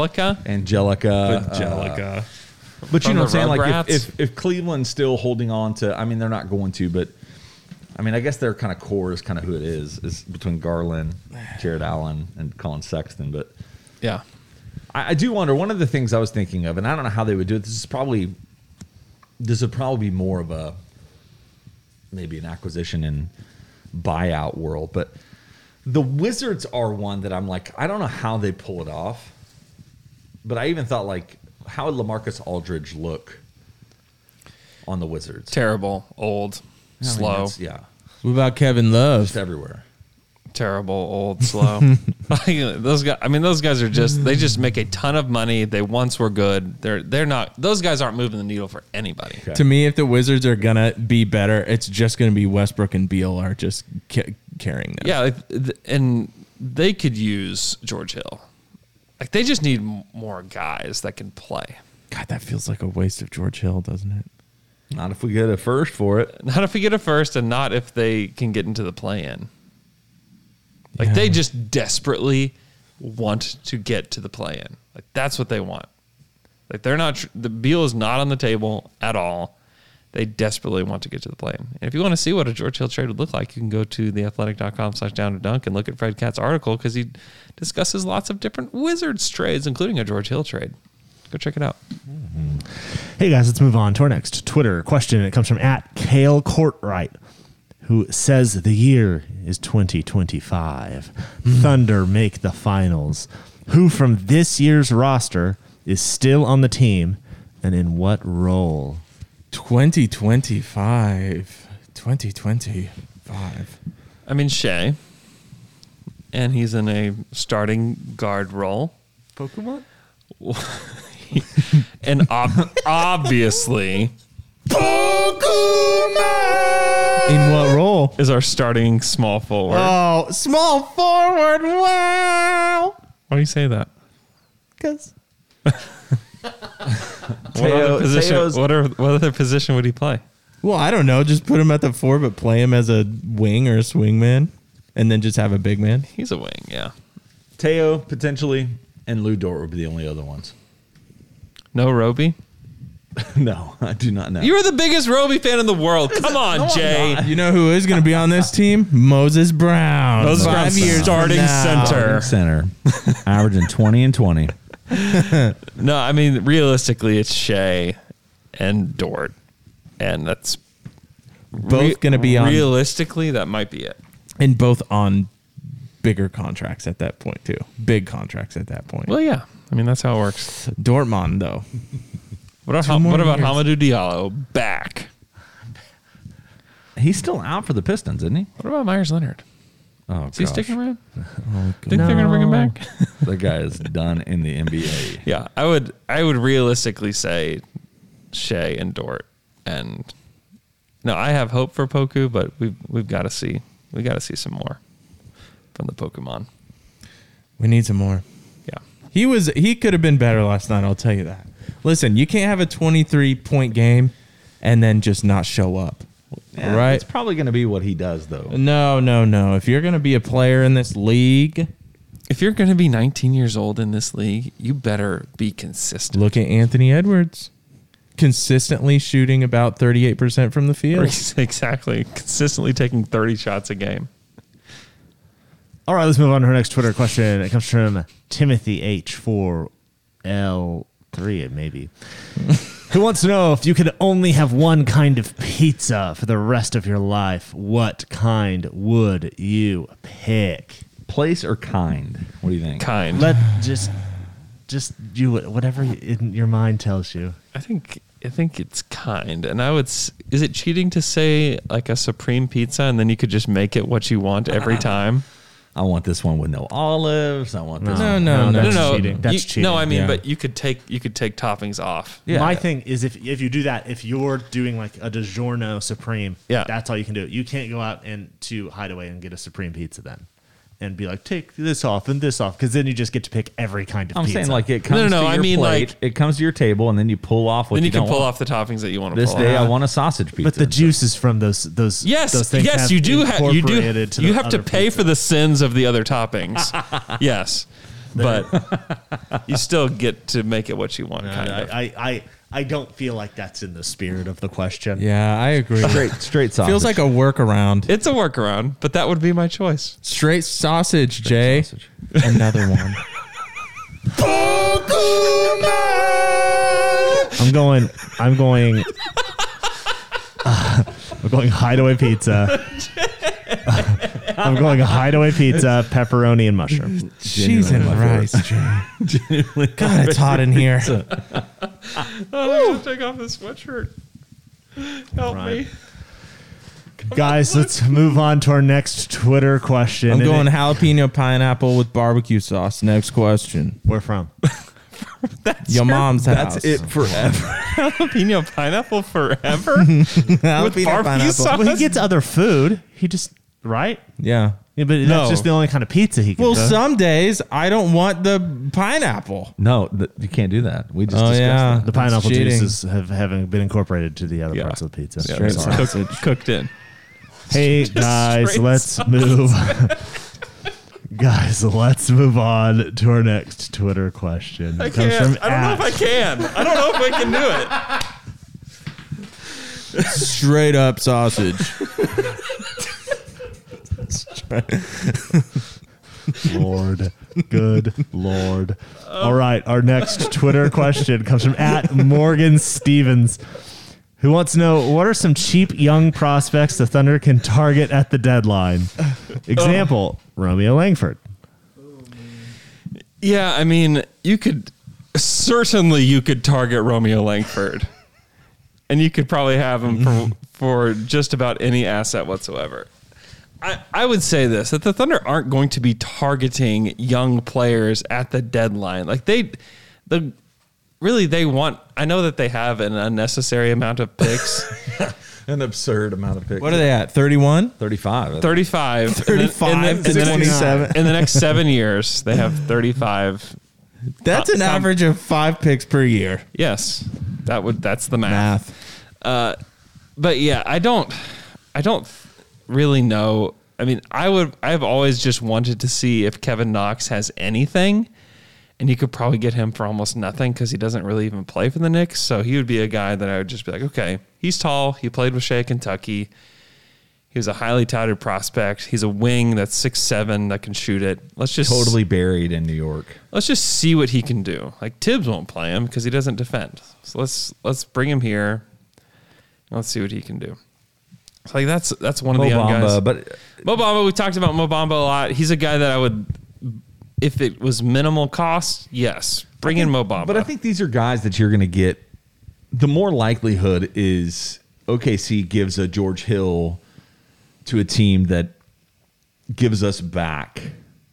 Angelica. But you From know the what I'm saying? Like Rugrats? if Cleveland's still holding on to, I mean, they're not going to, but I mean, I guess their kind of core is kind of who it is between Garland, Jared Allen, and Colin Sexton. But Yeah. I do wonder, one of the things I was thinking of, and I don't know how they would do it. This would probably be more of a maybe an acquisition and buyout world, but the Wizards are one that I'm like, I don't know how they pull it off, but I even thought, like, how would LaMarcus Aldridge look on the Wizards? Terrible. Old. I mean, Slow. yeah, What about Kevin Love? just everywhere. Terrible. Old. Slow. Those guys are they just make a ton of money. They once were good. They're not. Those guys aren't moving the needle for anybody. Okay. To me, if the Wizards are gonna be better, it's just gonna be Westbrook and Beal are just carrying them. Yeah, and they could use George Hill. Like they just need more guys that can play. God, that feels like a waste of George Hill, doesn't it? Not if we get a first for it. Not if we get a first, and not if they can get into the play-in. Like they just desperately want to get to the play-in. Like that's what they want. Like they're not. The Beal is not on the table at all. They desperately want to get to the play-in. And if you want to see what a George Hill trade would look like, you can go to theathletic.com/down-to-dunk and look at Fred Katz's article because he discusses lots of different Wizards trades, including a George Hill trade. Go check it out. Hey guys, let's move on to our next Twitter question. It comes from @KaleCourtwright, who says the year is 2025. Thunder make the finals. Who from this year's roster is still on the team and in what role? 2025. I mean, Shea, and he's in a starting guard role. Pokemon? And obviously In what role? is our starting small forward. Oh, small forward. Wow. Why do you say that? Because What other position would he play? well, I don't know. Just put him at the 4, but play him as a wing or a swing man, and then just have a big man. He's a wing, yeah. Teo, potentially, and Lou Dort would be the only other ones. No Roby? No, I do not know. You are the biggest Roby fan in the world. Come on, Jay. You know who is going to be on this team? Moses Brown. Moses 5 Brown, years starting from now. center. Center, averaging 20 and 20. No, I mean, realistically, it's Shea and Dort. And that's Both going to be on, realistically, that might be it. and both on bigger contracts at that point too. Big contracts at that point. Well, yeah. I mean, that's how it works. Dortmund though. What about years. Hamidou Diallo back? He's still out for the Pistons, isn't he? What about Myers Leonard? Oh, Is he gosh. sticking around? Think they're going to bring him back? The guy is done in the NBA. Yeah, I would realistically say Shea and Dort, and no, I have hope for Poku, but we've got to see some more from the Pokemon. We need some more. Yeah, He could have been better last night, I'll tell you that. Listen, you can't have a 23-point game and then just not show up. Yeah, right? It's probably going to be what he does, though. No. If you're going to be a player in this league, if you're going to be 19 years old in this league, you better be consistent. look at Anthony Edwards. Consistently shooting about 38% from the field. Exactly, consistently taking 30 shots a game. All right, let's move on to our next Twitter question. It comes from Timothy H4L3, maybe. Who wants to know if you could only have one kind of pizza for the rest of your life? What kind would you pick? Place or kind? What do you think? Kind. Let just you whatever in your mind tells you. I think it's kind, and is it cheating to say like a supreme pizza and then you could just make it what you want every time? I want this one with no olives. I want this. No. That's No, cheating. That's cheating. No, I mean, Yeah. but you could take toppings off. Yeah. My thing is if you do that, if you're doing like a DiGiorno Supreme, Yeah. that's all you can do. You can't go out and to Hideaway and get a Supreme pizza then. And be like, take this off and this off, because then you just get to pick every kind of I'm pizza. saying like it comes No, to I your mean, plate, like- it comes to your table, and then you pull off what Then you can don't pull want. off the toppings that you want to This pull day, off. I want a sausage pizza. But the juices from those Yes, those things yes, have you do. You incorporated to you the have to other pay pizza. for the sins of the other toppings. Yes, but you still get to make it what you want. Kind of. I don't feel like that's in the spirit of the question. Yeah, I agree. straight sausage. Feels like a workaround. It's a workaround, but that would be my choice. Straight sausage, Jay. sausage. Another one. I'm going Hideaway Pizza. I'm going Hideaway Pizza, pepperoni and mushroom. Jesus Christ, Jay. God, it's hot in here. Oh, I'm gonna take off this sweatshirt. Help Right. Guys, let's move on to our next Twitter question. I'm And going jalapeno pineapple with barbecue sauce. Next question. Where from? Your mom's house. That's it forever. Jalapeno pineapple forever Jalapeno with barbecue pineapple. sauce. Well, he gets other food. He just right. Yeah. Yeah, but No. that's just the only kind of pizza he can. Well, do. some days I don't want the pineapple. No, you can't do that. We just Oh, discussed yeah. that. the pineapple Cheating. juices haven't been incorporated to the other Yeah. parts of the pizza. Yeah, Straight it's sausage. cooked in. Hey guys, straight let's move. Guys, let's move on to our next Twitter question. I It comes can't. from I don't know if I can. I don't know if I can do it. Straight up sausage. Lord, good Lord. All right, our next Twitter question comes from @MorganStevens, who wants to know what are some cheap young prospects the Thunder can target at the deadline. Example: Romeo Langford. Yeah, I mean, you could target Romeo Langford, and you could probably have him for just about any asset whatsoever. I would say this, that the Thunder aren't going to be targeting young players at the deadline. Like they want, I know that they have an unnecessary amount of picks, An absurd amount of picks. What are they at? 31? 35. 35. 35 to 27. In the next 7 years, they have 35. That's an average of 5 picks per year. Yes, that's the math. But yeah, I don't really know. I mean, I've always just wanted to see if Kevin Knox has anything, and you could probably get him for almost nothing because he doesn't really even play for the Knicks. So he would be a guy that I would just be like, okay, he's tall. He played with Shea at Kentucky. He was a highly touted prospect. He's a wing that's 6'7" that can shoot it. Let's just Totally buried in New York. let's just see what he can do. Like Tibbs won't play him because he doesn't defend. So let's bring him here. Let's see what he can do. So like that's one of the young guys. But Mo Bamba, we talked about Mo Bamba a lot. He's a guy that I would, if it was minimal cost, yes, bring in Mo Bamba. But I think these are guys that you're going to get. The more likelihood is OKC gives a George Hill to a team that gives us back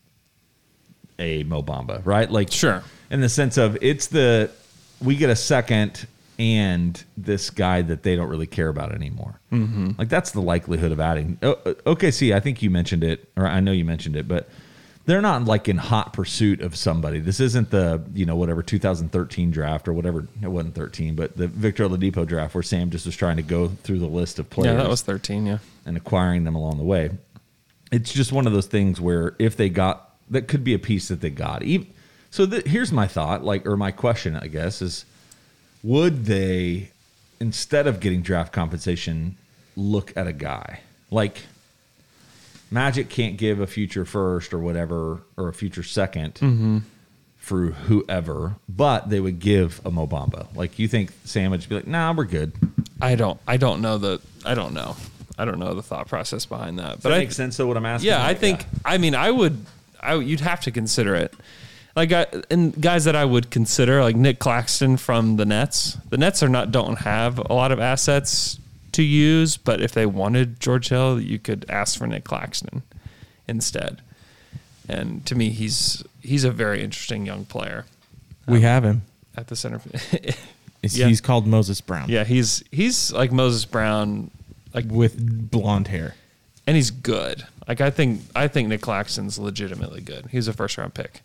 a Mo Bamba, right? Like, Sure. in the sense of we get a second and this guy that they don't really care about anymore. Mm-hmm. Like that's the likelihood of adding. OKC, I think you mentioned it, or I know you mentioned it, but they're not like in hot pursuit of somebody. This isn't the, whatever 2013 draft or whatever. It wasn't 13, but the Victor Oladipo draft where Sam just was trying to go through the list of players. yeah, that was 13. Yeah, And acquiring them along the way. It's just one of those things where if they got, that could be a piece that they got. So here's my thought, or my question, I guess, is would they, instead of getting draft compensation, look at a guy? Like Magic can't give a future first or whatever, or a future second for whoever, but they would give a Mo Bamba. Like, you think Sam would just be like, nah, we're good. I don't know the thought process behind that. Does But that I make sense though, what I'm asking? Yeah, I think. I mean, you'd have to consider it. Like, and guys that I would consider, like Nick Claxton from the Nets. The Nets don't have a lot of assets to use, but if they wanted George Hill, you could ask for Nick Claxton instead. And to me, he's a very interesting young player. We have him. At the center. He's called Moses Brown. Yeah, he's like Moses Brown, like with blonde hair, and he's good. Like, I think Nick Claxton's legitimately good. He's a first round pick.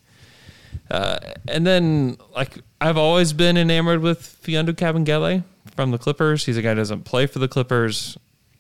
And then, like, I've always been enamored with Fiondu Kabengele from the Clippers. He's a guy who doesn't play for the Clippers.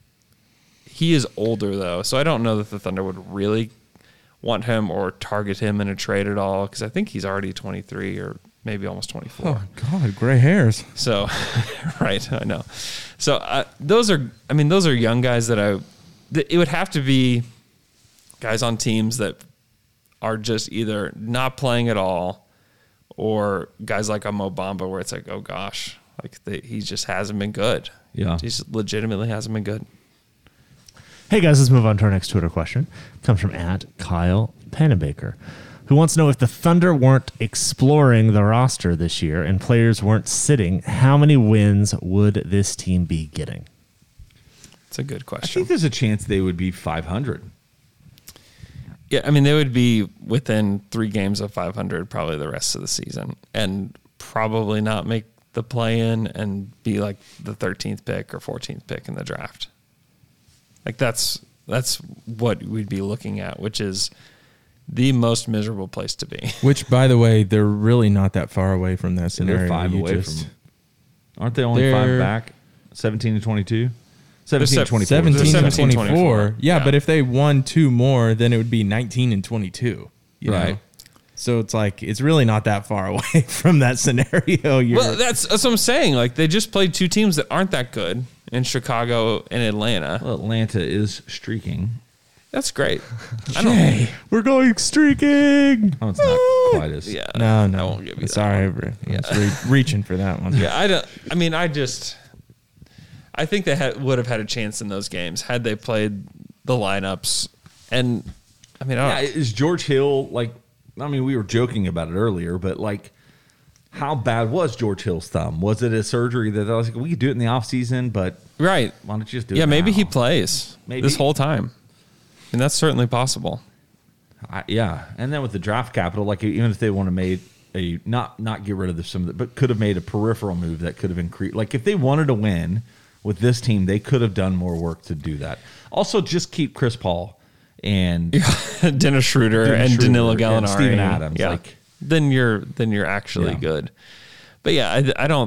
He is older, though, so I don't know that the Thunder would really want him or target him in a trade at all, because I think he's already 23 or maybe almost 24. Oh, God, gray hairs. So, right, I know. So those are young guys that it would have to be guys on teams that are just either not playing at all, or guys like a Mo Bamba where it's like, oh gosh, like he just hasn't been good. Yeah. He just legitimately hasn't been good. Hey guys, let's move on to our next Twitter question. It comes from @Kyle Pannenbaker, who wants to know, if the Thunder weren't exploring the roster this year and players weren't sitting, how many wins would this team be getting? It's a good I question. think there's a chance they would be 500. Yeah, I mean, they would be within 3 games of 500 probably the rest of the season, and probably not make the play-in and be like the 13th pick or 14th pick in the draft. Like, that's what we'd be looking at, which is the most miserable place to be. Which, by the way, they're really not that far away from that scenario. They're 5 away from. Aren't they only 5 back? 17 to 22. 17 to 24. 17 to 17, 24. Yeah, Yeah. but if they won 2 more, then it would be 19 and 22. you know? Right. So it's like, it's really not that far away from that scenario. Well, that's what I'm saying. Like, they just played 2 teams that aren't that good in Chicago and Atlanta. Well, Atlanta is streaking. That's great. We're going streaking. Oh, it's not quite as. Yeah. No, I won't give you that. Sorry, I was reaching for that one. Yeah, I think they would have had a chance in those games had they played the lineups. And I mean, Yeah, is George Hill like? I mean, we were joking about it earlier, but like, how bad was George Hill's thumb? Was it a surgery that I was like, we could do it in the off season, but right? why don't you just do it? Yeah, maybe now? he plays this whole time, and that's certainly possible. Yeah, and then with the draft capital, like even if they want to made a not get rid of some of it, but could have made a peripheral move that could have increased. Like if they wanted to win with this team, they could have done more work to do that. Also, just keep Chris Paul and Dennis Schroeder and Danilo Gallinari and Steven Adams. Yeah. Like, then you're actually good. But yeah,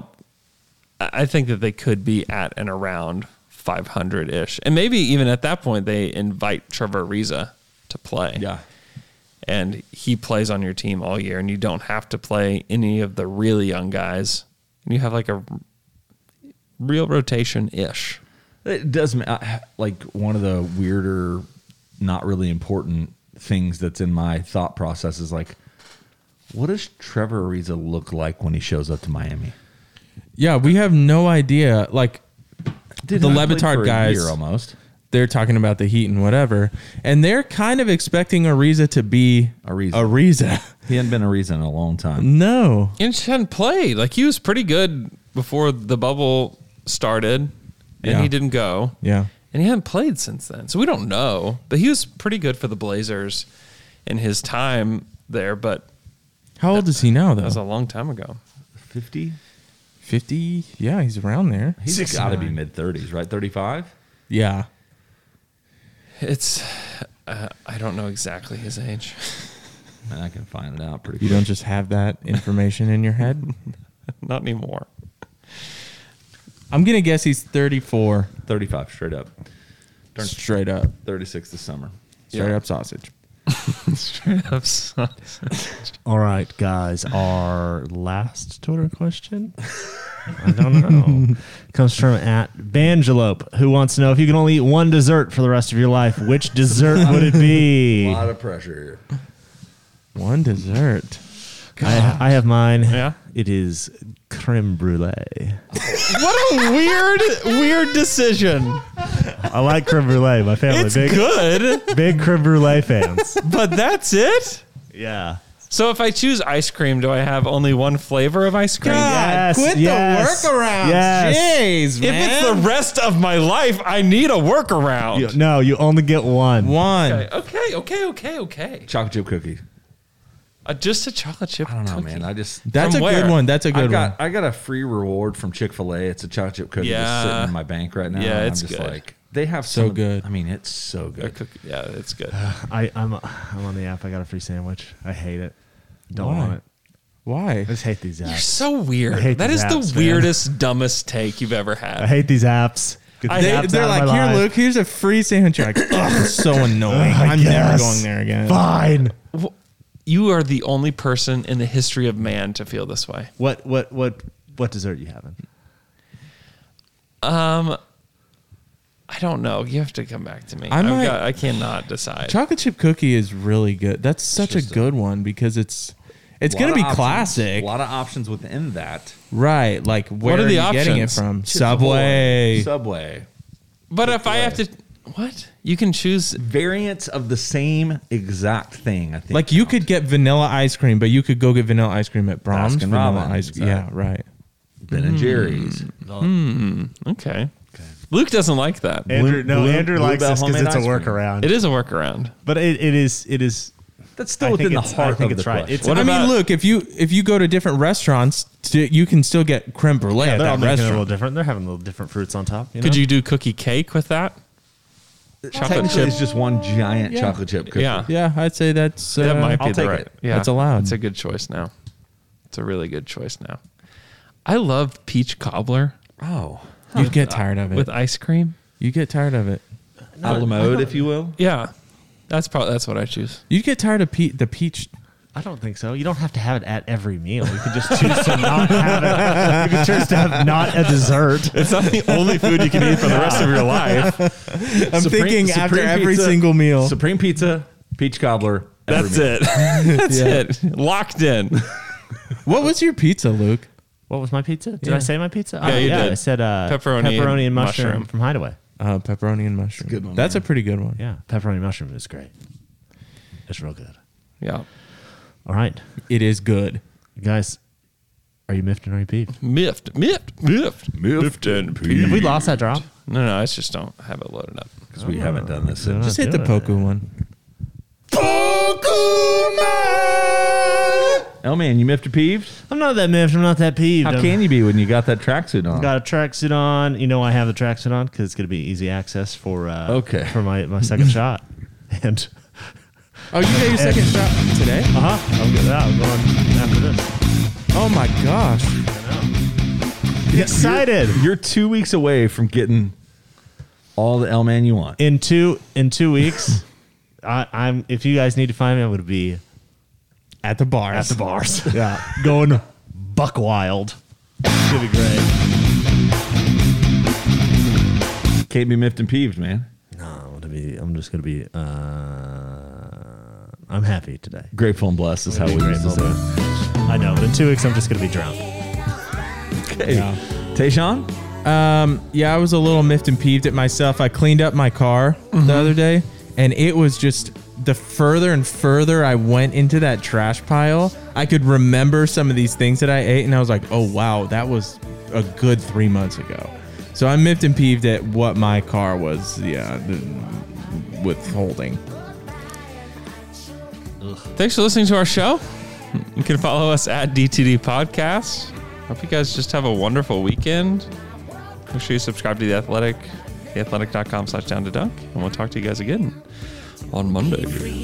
I think that they could be at and around 500-ish. And maybe even at that point they invite Trevor Ariza to play. yeah. And he plays on your team all year, and you don't have to play any of the really young guys. And you have like a real rotation-ish. It does, like one of the weirder, not really important things that's in my thought process is like, what does Trevor Ariza look like when he shows up to Miami? Yeah, we have no idea. Like, Did the not play for Levitard a guys, year almost. they're talking about the Heat and whatever, and they're kind of expecting Ariza to be Ariza. He hadn't been Ariza in a long time. No. And he hadn't played. Like, he was pretty good before the bubble started, and Yeah. he didn't go. Yeah. And he hadn't played since then. So we don't know. But he was pretty good for the Blazers in his time there. But How old is he now, that was though? a long time ago. 50? 50? Yeah, he's around there. He's got to be mid-30s, right? 35? Yeah. It's, I don't know exactly his age. And I can find it out pretty You quick. don't just have that information in your head? Not anymore. I'm going to guess he's 34. 35 straight up. Straight up. 36 this summer. Straight up sausage. Straight up. All right, guys. Our last Twitter question? I don't know. Comes from @Bangelope, who wants to know, if you can only eat one dessert for the rest of your life, which dessert would it A be? lot of pressure here. One dessert. I have mine. Yeah. It is creme brulee. What a weird decision. I like creme brulee. My family It's good, big creme brulee fans. but that's it. Yeah. So if I choose ice cream, do I have only one flavor of ice cream? God, quit the workaround. Yes. Jeez, If man. it's the rest of my life, I need a workaround. No, you only get one. Okay. Chocolate chip cookie. Just a chocolate chip. I don't know, cookie. man. I just That's From a where? good one. That's a good one. I got a free reward from Chick-fil-A. It's a chocolate chip cookie Yeah. that's sitting in my bank right now. Yeah, and it's I'm just good. like they have So some of- good. I mean, it's so A good. cookie. Yeah, it's good. I'm on the app. I got a free sandwich. I hate it. Don't Why? want it. Why? I just hate these You're apps. so weird. I hate That these is apps, the man. weirdest, dumbest take you've ever had. I hate these apps. Get these apps They're out of like, my here, life. Luke, here's a free sandwich. You're like, oh, it's so annoying. I I'm never guess. going there again. Fine. You are the only person in the history of man to feel this way. What dessert you having? I don't know. You have to come back to me. I might- I cannot decide. Chocolate chip cookie is really good. That's such a good one because it's A going to lot be of options. classic. A lot of options within that. Right. Like, where are the you getting it options? from? Chips Subway. Ahoy, Subway. But if I have to, what? You can choose. Variants of the same exact thing, I think. Like, you could get vanilla ice cream, but you could go get vanilla ice cream at Brahms. Baskin Vanilla Robbins, ice. Yeah, right. Ben and Jerry's. Okay. Luke doesn't like that. Andrew likes Bluebell this because homemade it's a ice cream. workaround. It is a workaround. But it is. That's I still think within the it's- I heart think of it's the right. question. It's- What I about, mean, look, if you go to different restaurants, you can still get creme brulee at They're all that making it a little restaurant. different. They're having little different fruits on top. You know? could you do cookie cake with that? Chocolate Technically, chip. it's just one giant Yeah. chocolate chip cookie. Yeah. Yeah, I'd say that's That might be I'll the take right. it. Yeah, That's allowed. It's a good choice now. It's a really good choice now. I love peach cobbler Oh. You'd get tired of it. with ice cream. You get tired of it. A la mode, if you will. Yeah, that's what I choose. You'd get tired of the peach. I don't think so. You don't have to have it at every meal. You could just choose to not have it. You could choose to have not a dessert. It's not the only food you can eat for the rest of your life. I'm thinking after every pizza, single meal. Supreme pizza, peach cobbler. every That's meal. it. That's it. Locked in. What was your pizza, Luke? What was my pizza? Did Yeah. I say my pizza? Yeah, you did. I said Pepperoni and and mushroom, mushroom. from Hideaway. Pepperoni and mushroom. good one, That's man. a pretty good one. Yeah, pepperoni mushroom is great. It's real good. Yeah. All right, It is good. guys, are you miffed and are you peeved? Miffed and peeved. Have we lost that drop? No, I just don't have it loaded up. Because we haven't done this. Don't Just do hit the it. Poku one. Oh man, you miffed or peeved? I'm not that miffed. I'm not that peeved. How can you be when you got that tracksuit on? Got a tracksuit on. You know I have the tracksuit on because it's going to be easy access for Okay. for my second shot. And Oh, you got your second shot today? I'm good. I'm going after this. Oh my gosh. Excited. You're 2 weeks away from getting all the L-Man you want. In 2 weeks, I'm. If you guys need to find me, I'm going to be At the bars. at the bars. Yeah, going buck wild. It's gonna be great. Can't be miffed and peeved, man. No, I'm just gonna be. I'm happy today. Grateful and blessed is how we used to say. I know, but in 2 weeks, I'm just gonna be drunk. Okay. Tayshawn? Yeah, I was a little miffed and peeved at myself. I cleaned up my car the other day, and it was just the further and further I went into that trash pile, I could remember some of these things that I ate, and I was like, oh, wow, that was a good 3 months ago. So I'm miffed and peeved at what my car was, withholding. Thanks for listening to our show. You can follow us at DTD Podcast. Hope you guys just have a wonderful weekend. Make sure you subscribe to The Athletic, theathletic.com/down-to-dunk, and we'll talk to you guys again on Monday.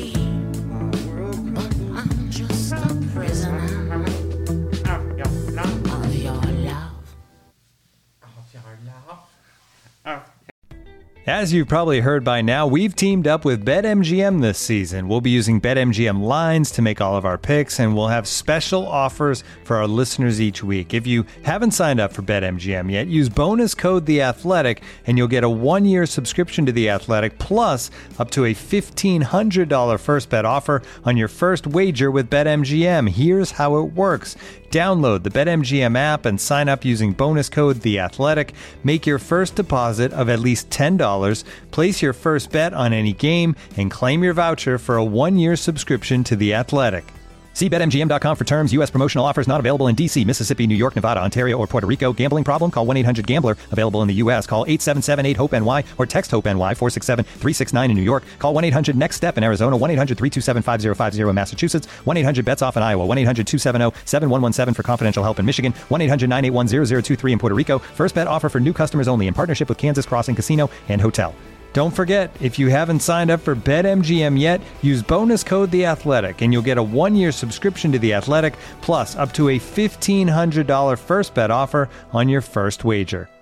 I'm just a prisoner of your love. Hey, As you've probably heard by now, we've teamed up with BetMGM this season. We'll be using BetMGM lines to make all of our picks, and we'll have special offers for our listeners each week. If you haven't signed up for BetMGM yet, use bonus code The Athletic, and you'll get a 1-year subscription to The Athletic, plus up to a $1,500 first bet offer on your first wager with BetMGM. Here's how it works. Download the BetMGM app and sign up using bonus code The Athletic. Make your first deposit of at least $10. Place your first bet on any game and claim your voucher for a 1-year subscription to The Athletic. See BetMGM.com for terms. U.S. promotional offers not available in D.C., Mississippi, New York, Nevada, Ontario, or Puerto Rico. Gambling problem? Call 1-800-GAMBLER. Available in the U.S. Call 877-8-HOPE-NY or text HOPE-NY 467-369 in New York. Call 1-800-NEXT-STEP in Arizona. 1-800-327-5050 in Massachusetts. 1-800-BETS-OFF in Iowa. 1-800-270-7117 for confidential help in Michigan. 1-800-981-0023 in Puerto Rico. First bet offer for new customers only in partnership with Kansas Crossing Casino and Hotel. Don't forget, if you haven't signed up for BetMGM yet, use bonus code The Athletic, and you'll get a 1-year subscription to The Athletic, plus up to a $1,500 first bet offer on your first wager.